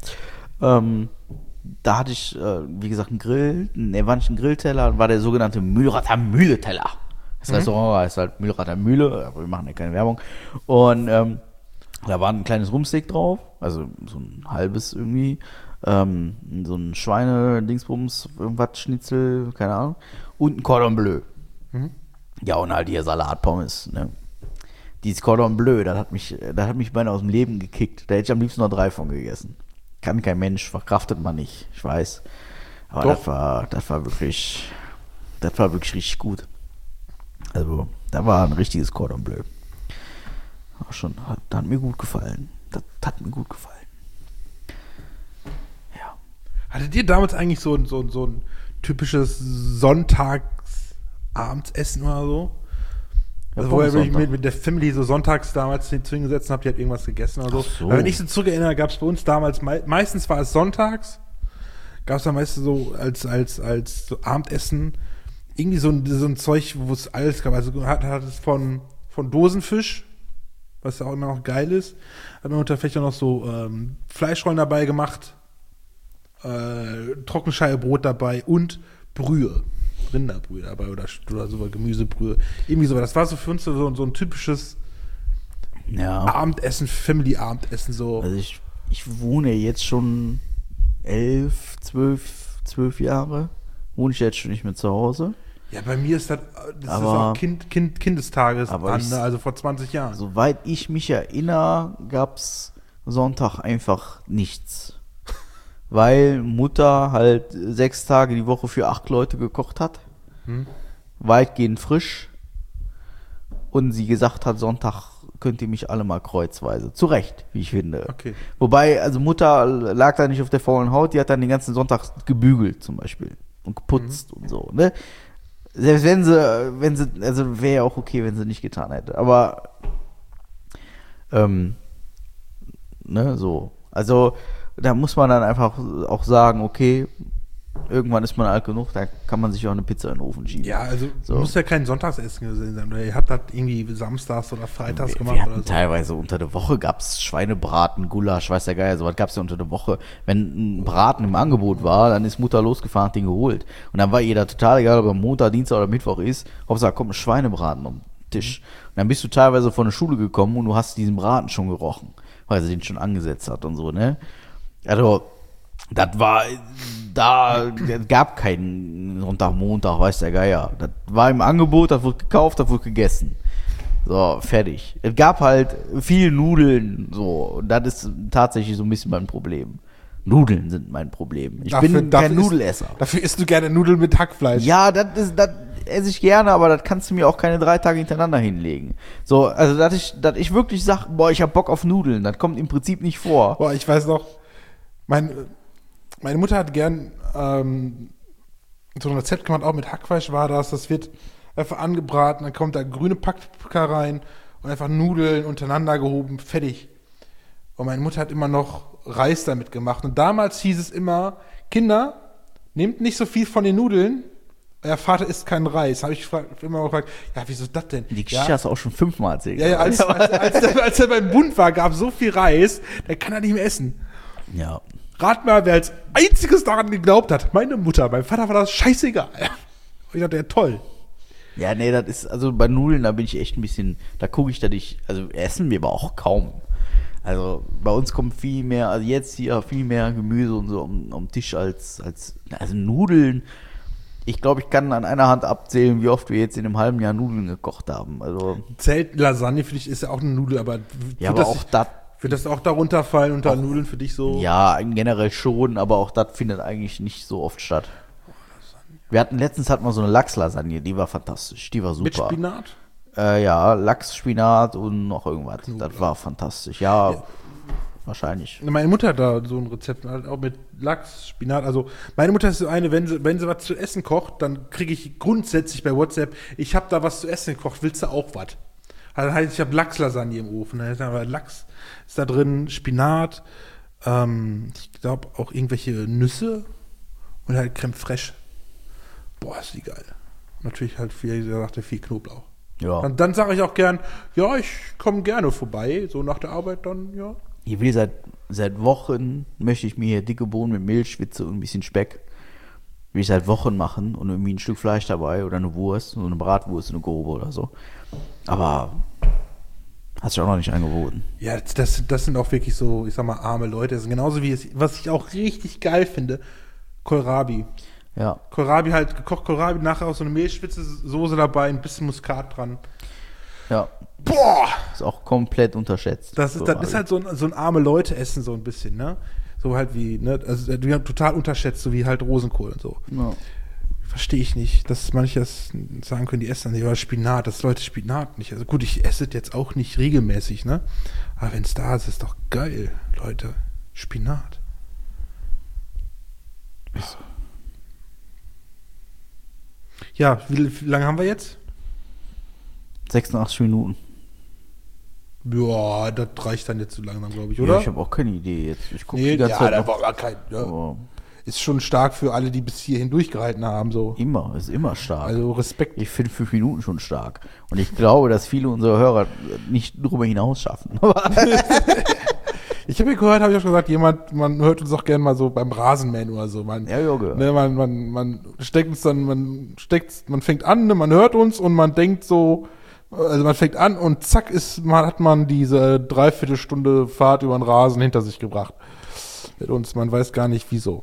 Da hatte ich, wie gesagt, einen Grill. War nicht ein Grillteller, war der sogenannte Mühlratter Mühle-Teller. Das Restaurant heißt halt Mühlratter Mühle, aber wir machen ja keine Werbung. Und da war ein kleines Rumpsteak drauf, also so ein halbes irgendwie. So ein Schweine-Dingsbums, irgendwas, Schnitzel, keine Ahnung. Und ein Cordon Bleu. Ja, und halt hier Salatpommes, ne? Dieses Cordon Bleu, das hat mich beinahe aus dem Leben gekickt. Da hätte ich am liebsten noch 3 von gegessen. Kann kein Mensch, verkraftet man nicht, ich weiß. Aber das war wirklich richtig gut. Also, da war ein richtiges Cordon Bleu. Das hat mir gut gefallen. Ja. Hattet ihr damals eigentlich so ein typisches Sonntagsabendessen oder so? Also wo ihr mit der Family so sonntags damals hingesetzt habt, ihr habt irgendwas gegessen oder so. So. Weil wenn ich so zurückerinnere, gab es bei uns damals, meistens war es sonntags, gab es dann meistens so als so Abendessen irgendwie so ein Zeug, wo es alles gab. Also hat es von Dosenfisch, was ja auch immer noch geil ist, hat man vielleicht auch noch so Fleischrollen dabei gemacht, Trockenscheibenbrot dabei und Brühe. Rinderbrühe dabei oder so Gemüsebrühe. Irgendwie so. Das war so für uns so ein typisches Abendessen, Family-Abendessen. So. Also ich wohne jetzt schon 12 Jahre. Wohne ich jetzt schon nicht mehr zu Hause. Ja, bei mir ist das ist auch Kindestages an, ne? Also vor 20 Jahren. Soweit ich mich erinnere, gab es Sonntag einfach nichts. Weil Mutter halt 6 Tage die Woche für 8 Leute gekocht hat. Weitgehend frisch. Und sie gesagt hat, Sonntag könnt ihr mich alle mal kreuzweise. Zu Recht, wie ich finde. Okay. Wobei, also Mutter lag da nicht auf der faulen Haut, die hat dann den ganzen Sonntag gebügelt zum Beispiel. Und geputzt und so, ne? Selbst wenn sie, also wäre ja auch okay, wenn sie nicht getan hätte. Aber, ne, so. Also, da muss man dann einfach auch sagen, okay, irgendwann ist man alt genug, da kann man sich auch eine Pizza in den Ofen schieben. Ja, also so. Muss ja kein Sonntagsessen gesehen sein. Oder ihr habt das irgendwie samstags oder freitags gemacht Wir hatten oder so. teilweise unter der Woche gab es Schweinebraten, Gulasch, weiß der Geier, sowas gab es ja unter der Woche. Wenn ein Braten im Angebot war, dann ist Mutter losgefahren, hat den geholt. Und dann war ihr da total egal, ob er Montag, Dienstag oder Mittwoch ist. Hauptsache kommt ein Schweinebraten um den Tisch. Und dann bist du teilweise von der Schule gekommen und du hast diesen Braten schon gerochen, weil sie den schon angesetzt hat und so, ne? Also, das gab keinen Sonntag, Montag, weiß der Geier. Das war im Angebot, das wurde gekauft, das wurde gegessen. So, fertig. Es gab halt viel Nudeln, so. Und das ist tatsächlich so ein bisschen mein Problem. Nudeln sind mein Problem. Ich bin kein Nudelesser. Dafür isst du gerne Nudeln mit Hackfleisch. Ja, das esse ich gerne, aber das kannst du mir auch keine 3 Tage hintereinander hinlegen. So, also, dass ich wirklich sage, boah, ich hab Bock auf Nudeln, das kommt im Prinzip nicht vor. Boah, ich weiß noch, meine Mutter hat gern so ein Rezept gemacht, auch mit Hackfleisch war das wird einfach angebraten, dann kommt da grüne Paprika rein und einfach Nudeln untereinander gehoben, fertig. Und meine Mutter hat immer noch Reis damit gemacht. Und damals hieß es immer, Kinder, nehmt nicht so viel von den Nudeln, euer Vater isst keinen Reis. Habe ich immer gefragt, ja, wieso ist das denn? Die Geschichte hast du auch schon 5-mal erzählt. Ja, als er beim Bund war, gab es so viel Reis, der kann er nicht mehr essen. Ja. Rat mal, wer als einziges daran geglaubt hat. Meine Mutter, mein Vater war das scheißegal. Und ich dachte, ja, toll. Ja, nee, das ist, also bei Nudeln, da bin ich echt ein bisschen, da gucke ich, dass ich, also essen wir aber auch kaum. Also bei uns kommt viel mehr, also jetzt hier viel mehr Gemüse und so am Tisch als Nudeln. Ich glaube, ich kann an einer Hand abzählen, wie oft wir jetzt in einem halben Jahr Nudeln gekocht haben. Also Zelt Lasagne für dich ist ja auch eine Nudel, aber ja, aber auch das. Wird das auch darunter fallen unter Nudeln für dich so? Ja, generell schon, aber auch das findet eigentlich nicht so oft statt. Letztens hatten wir so eine Lachslasagne, die war fantastisch, die war super. Mit Spinat? Ja, Lachs, Spinat und noch irgendwas. Das war fantastisch, ja. Wahrscheinlich. Meine Mutter hat da so ein Rezept, halt auch mit Lachs, Spinat. Also meine Mutter ist so eine, wenn sie was zu essen kocht, dann kriege ich grundsätzlich bei WhatsApp, ich habe da was zu essen gekocht, willst du auch was? Also heißt, ich habe Lachslasagne im Ofen. Da ist aber Lachs ist da drin, Spinat, ich glaube auch irgendwelche Nüsse und halt Creme fraiche. Boah, ist die geil. Natürlich halt viel Knoblauch. Ja. Und dann sage ich auch gern, ja, ich komme gerne vorbei, so nach der Arbeit dann, ja. Ich will seit Wochen, möchte ich mir hier dicke Bohnen mit Mehlschwitze und ein bisschen Speck, will ich seit Wochen machen und irgendwie ein Stück Fleisch dabei oder eine Wurst, so eine Bratwurst, eine grobe oder so. Aber hat sich auch noch nicht angeboten. Ja, das sind auch wirklich so, ich sag mal, arme Leute. Das ist genauso wie was ich auch richtig geil finde, Kohlrabi. Ja. Kohlrabi halt, gekocht Kohlrabi, nachher auch so eine Mehlschwitze, Soße dabei, ein bisschen Muskat dran. Ja. Boah! Ist auch komplett unterschätzt. Das ist halt so ein arme Leute-Essen so ein bisschen, ne? So halt wie, ne? Also die haben total unterschätzt, so wie halt Rosenkohl und so. Ja. Verstehe ich nicht, dass manche das sagen können, die essen nicht, oder Spinat, dass Leute Spinat nicht. Also gut, ich esse es jetzt auch nicht regelmäßig, ne? Aber wenn es da ist, ist doch geil, Leute. Spinat. Ja, wie lange haben wir jetzt? 86 Minuten. Ja, das reicht dann jetzt so langsam, glaube ich, oder? Ja, ich habe auch keine Idee jetzt. Ich gucke Nee, die ganze Zeit da noch. war gar kein. Ja. Aber Ist schon stark für alle, die bis hierhin durchgehalten haben, so. ist immer stark. Also Respekt. Ich finde 5 Minuten schon stark. Und ich glaube, dass viele unserer Hörer nicht darüber hinaus schaffen. Ich habe gehört, habe ich auch schon gesagt, man hört uns auch gerne mal so beim Rasenmähen oder so. Man, Ja, gehört. ne, man steckt uns dann, man fängt an, ne, man hört uns und man denkt so, also man fängt an und zack hat man diese Dreiviertelstunde Fahrt über den Rasen hinter sich gebracht. Mit uns, man weiß gar nicht wieso.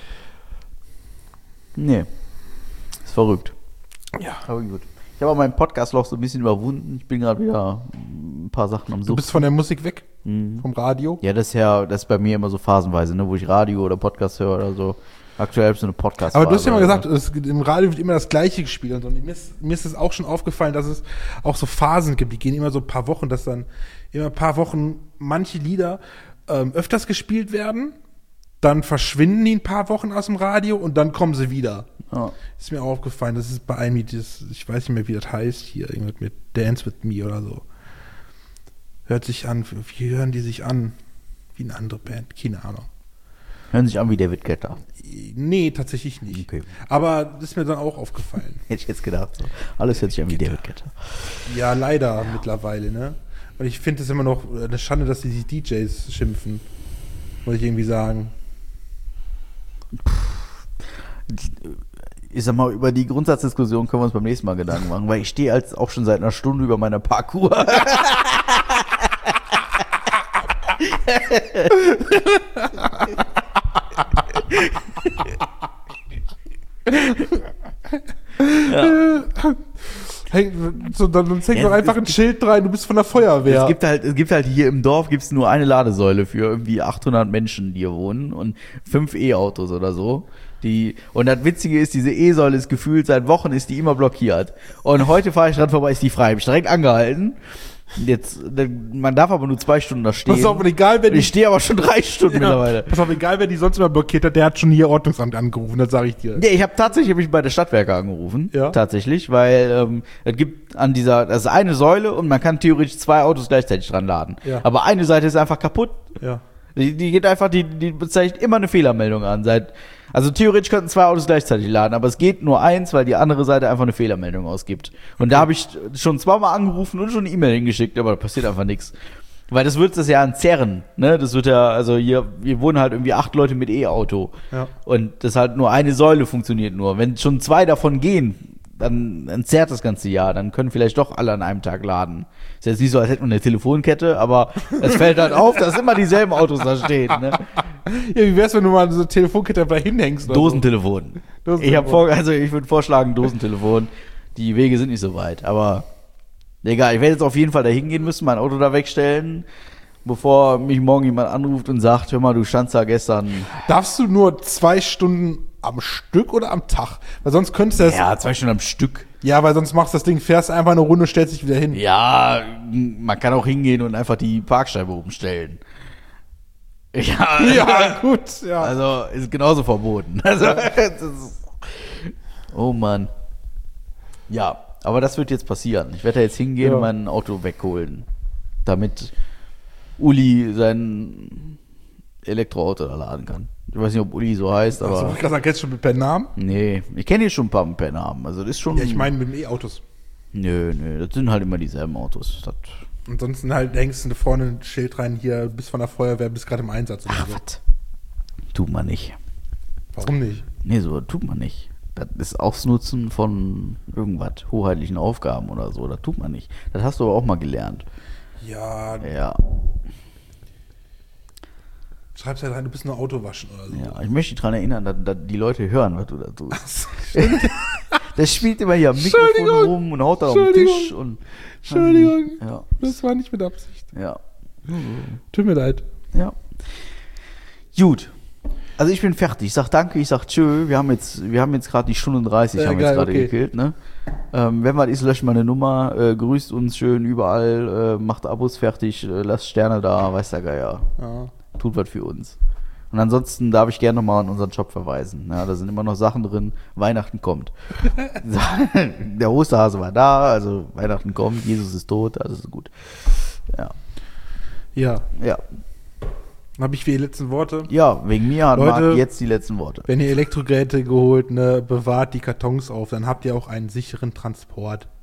Nee. Ist verrückt. Ja. Aber gut. Ich habe auch meinen Podcast-Loch so ein bisschen überwunden. Ich bin gerade wieder ein paar Sachen am Du Suchen. bist von der Musik weg? Vom Radio? Ja, das ist bei mir immer so phasenweise, ne, wo ich Radio oder Podcast höre oder so. Aktuell habe ich so eine podcast Aber du hast ja mal gesagt, im Radio wird immer das Gleiche gespielt und so. Und mir ist es auch schon aufgefallen, dass es auch so Phasen gibt, die gehen immer so ein paar Wochen, dass dann immer ein paar Wochen manche Lieder öfters gespielt werden, dann verschwinden die ein paar Wochen aus dem Radio und dann kommen sie wieder. Ja. Ist mir aufgefallen, das ist bei einem, ich weiß nicht mehr, wie das heißt, hier, irgendwas mit Dance With Me oder so. Hört sich an, wie hören die sich an? Wie eine andere Band, keine Ahnung. Hören sich an wie David Guetta. Nee, tatsächlich nicht. Okay. Aber das ist mir dann auch aufgefallen. Hätte ich jetzt gedacht. So. Alles hört sich an wie David Guetta. Ja, leider mittlerweile, ne? Und ich finde es immer noch eine Schande, dass die sich DJs schimpfen. Muss ich irgendwie sagen. Ich sag mal, über die Grundsatzdiskussion können wir uns beim nächsten Mal Gedanken machen, weil ich stehe auch schon seit einer Stunde über meiner Parkour. Dann hängt doch einfach ein Schild rein, du bist von der Feuerwehr. Es gibt halt hier im Dorf gibt's nur eine Ladesäule für irgendwie 800 Menschen, die hier wohnen und 5 E-Autos oder so. Und das Witzige ist, diese E-Säule ist gefühlt seit Wochen ist die immer blockiert. Und heute fahre ich dran vorbei, ist die frei. Hab ich direkt angehalten. Man darf aber nur 2 Stunden da stehen. Pass auf, egal wer ich stehe aber schon 3 Stunden mittlerweile. Pass auf, egal wer die sonst immer blockiert hat, der hat schon hier Ordnungsamt angerufen, das sage ich dir. Nee, ich habe tatsächlich bei der Stadtwerke angerufen. Ja. Tatsächlich, weil es gibt das ist eine Säule und man kann theoretisch 2 Autos gleichzeitig dran laden. Ja. Aber eine Seite ist einfach kaputt. Ja. Die geht einfach, die bezeichnet immer eine Fehlermeldung an. Also theoretisch könnten 2 Autos gleichzeitig laden, aber es geht nur eins, weil die andere Seite einfach eine Fehlermeldung ausgibt. Und da habe ich schon 2-mal angerufen und schon eine E-Mail hingeschickt, aber da passiert einfach nichts. Weil das wird das ja entzerren, ne? Das wird ja, also hier wohnen halt irgendwie 8 Leute mit E-Auto. Ja. Und das halt nur eine Säule funktioniert nur. Wenn schon 2 davon gehen, dann entzerrt das ganze Jahr. Dann können vielleicht doch alle an einem Tag laden. Ist jetzt nicht so, als hätten wir eine Telefonkette, aber es fällt halt auf, dass immer dieselben Autos da stehen, ne? Ja, wie wär's, wenn du mal so eine Telefonkette da hinhängst? Dosentelefon. Dosentelefon. Ich würde vorschlagen, Dosentelefon. Die Wege sind nicht so weit, aber egal, ich werde jetzt auf jeden Fall da hingehen müssen, mein Auto da wegstellen, bevor mich morgen jemand anruft und sagt, hör mal, du standst da gestern. Darfst du nur 2 Stunden am Stück oder am Tag? Weil sonst könntest du das. Ja, 2 Stunden am Stück. Ja, weil sonst machst du das Ding, fährst einfach eine Runde, stellst dich wieder hin. Ja, man kann auch hingehen und einfach die Parkscheibe umstellen. Ja, Ja, gut, ja. also ist genauso verboten. Also, oh Mann. Ja, aber das wird jetzt passieren. Ich werde da jetzt hingehen und mein Auto wegholen, damit Uli sein Elektroauto da laden kann. Ich weiß nicht, ob Uli so heißt, aber. Also, ich kann sagen, kennst du schon per Namen? Nee, ich kenne hier schon ein paar per Namen. Also das ist schon. Ja, ich meine mit den E-Autos. Nö, das sind halt immer dieselben Autos. Ansonsten halt hängst du vorne ein Schild rein, hier, du bist von der Feuerwehr, bist gerade im Einsatz. Oder so. Was? Tut man nicht. Warum nicht? Nee, so tut man nicht. Das ist Ausnutzen von irgendwas, hoheitlichen Aufgaben oder so. Das tut man nicht. Das hast du aber auch mal gelernt. Ja, Ja. schreibst halt rein, du bist nur Auto waschen oder so. Ja, ich möchte dich daran erinnern, dass die Leute hören, was du da tust. Der spielt immer hier am Mikrofon rum und haut da auf den Tisch. Entschuldigung, Ja. das war nicht mit Absicht. Ja. Tut mir leid. Ja. Gut. Also ich bin fertig. Ich sag danke, ich sag tschö. Wir haben jetzt gerade die Stunde 30 haben wir jetzt gerade gekillt, ne? Wenn was ist, löscht mal eine Nummer, grüßt uns schön überall, macht Abos fertig, lasst Sterne da, weiß der Geier. Ja. Tut was für uns. Und ansonsten darf ich gerne nochmal an unseren Shop verweisen. Ja, da sind immer noch Sachen drin. Weihnachten kommt. Der Osterhase war da, also Weihnachten kommt, Jesus ist tot, alles ist gut. Ja. Ja. Ja. Dann habe ich für die letzten Worte. Ja, wegen mir hat Leute, Marc jetzt die letzten Worte. Wenn ihr Elektrogeräte geholt, ne, bewahrt die Kartons auf, dann habt ihr auch einen sicheren Transport.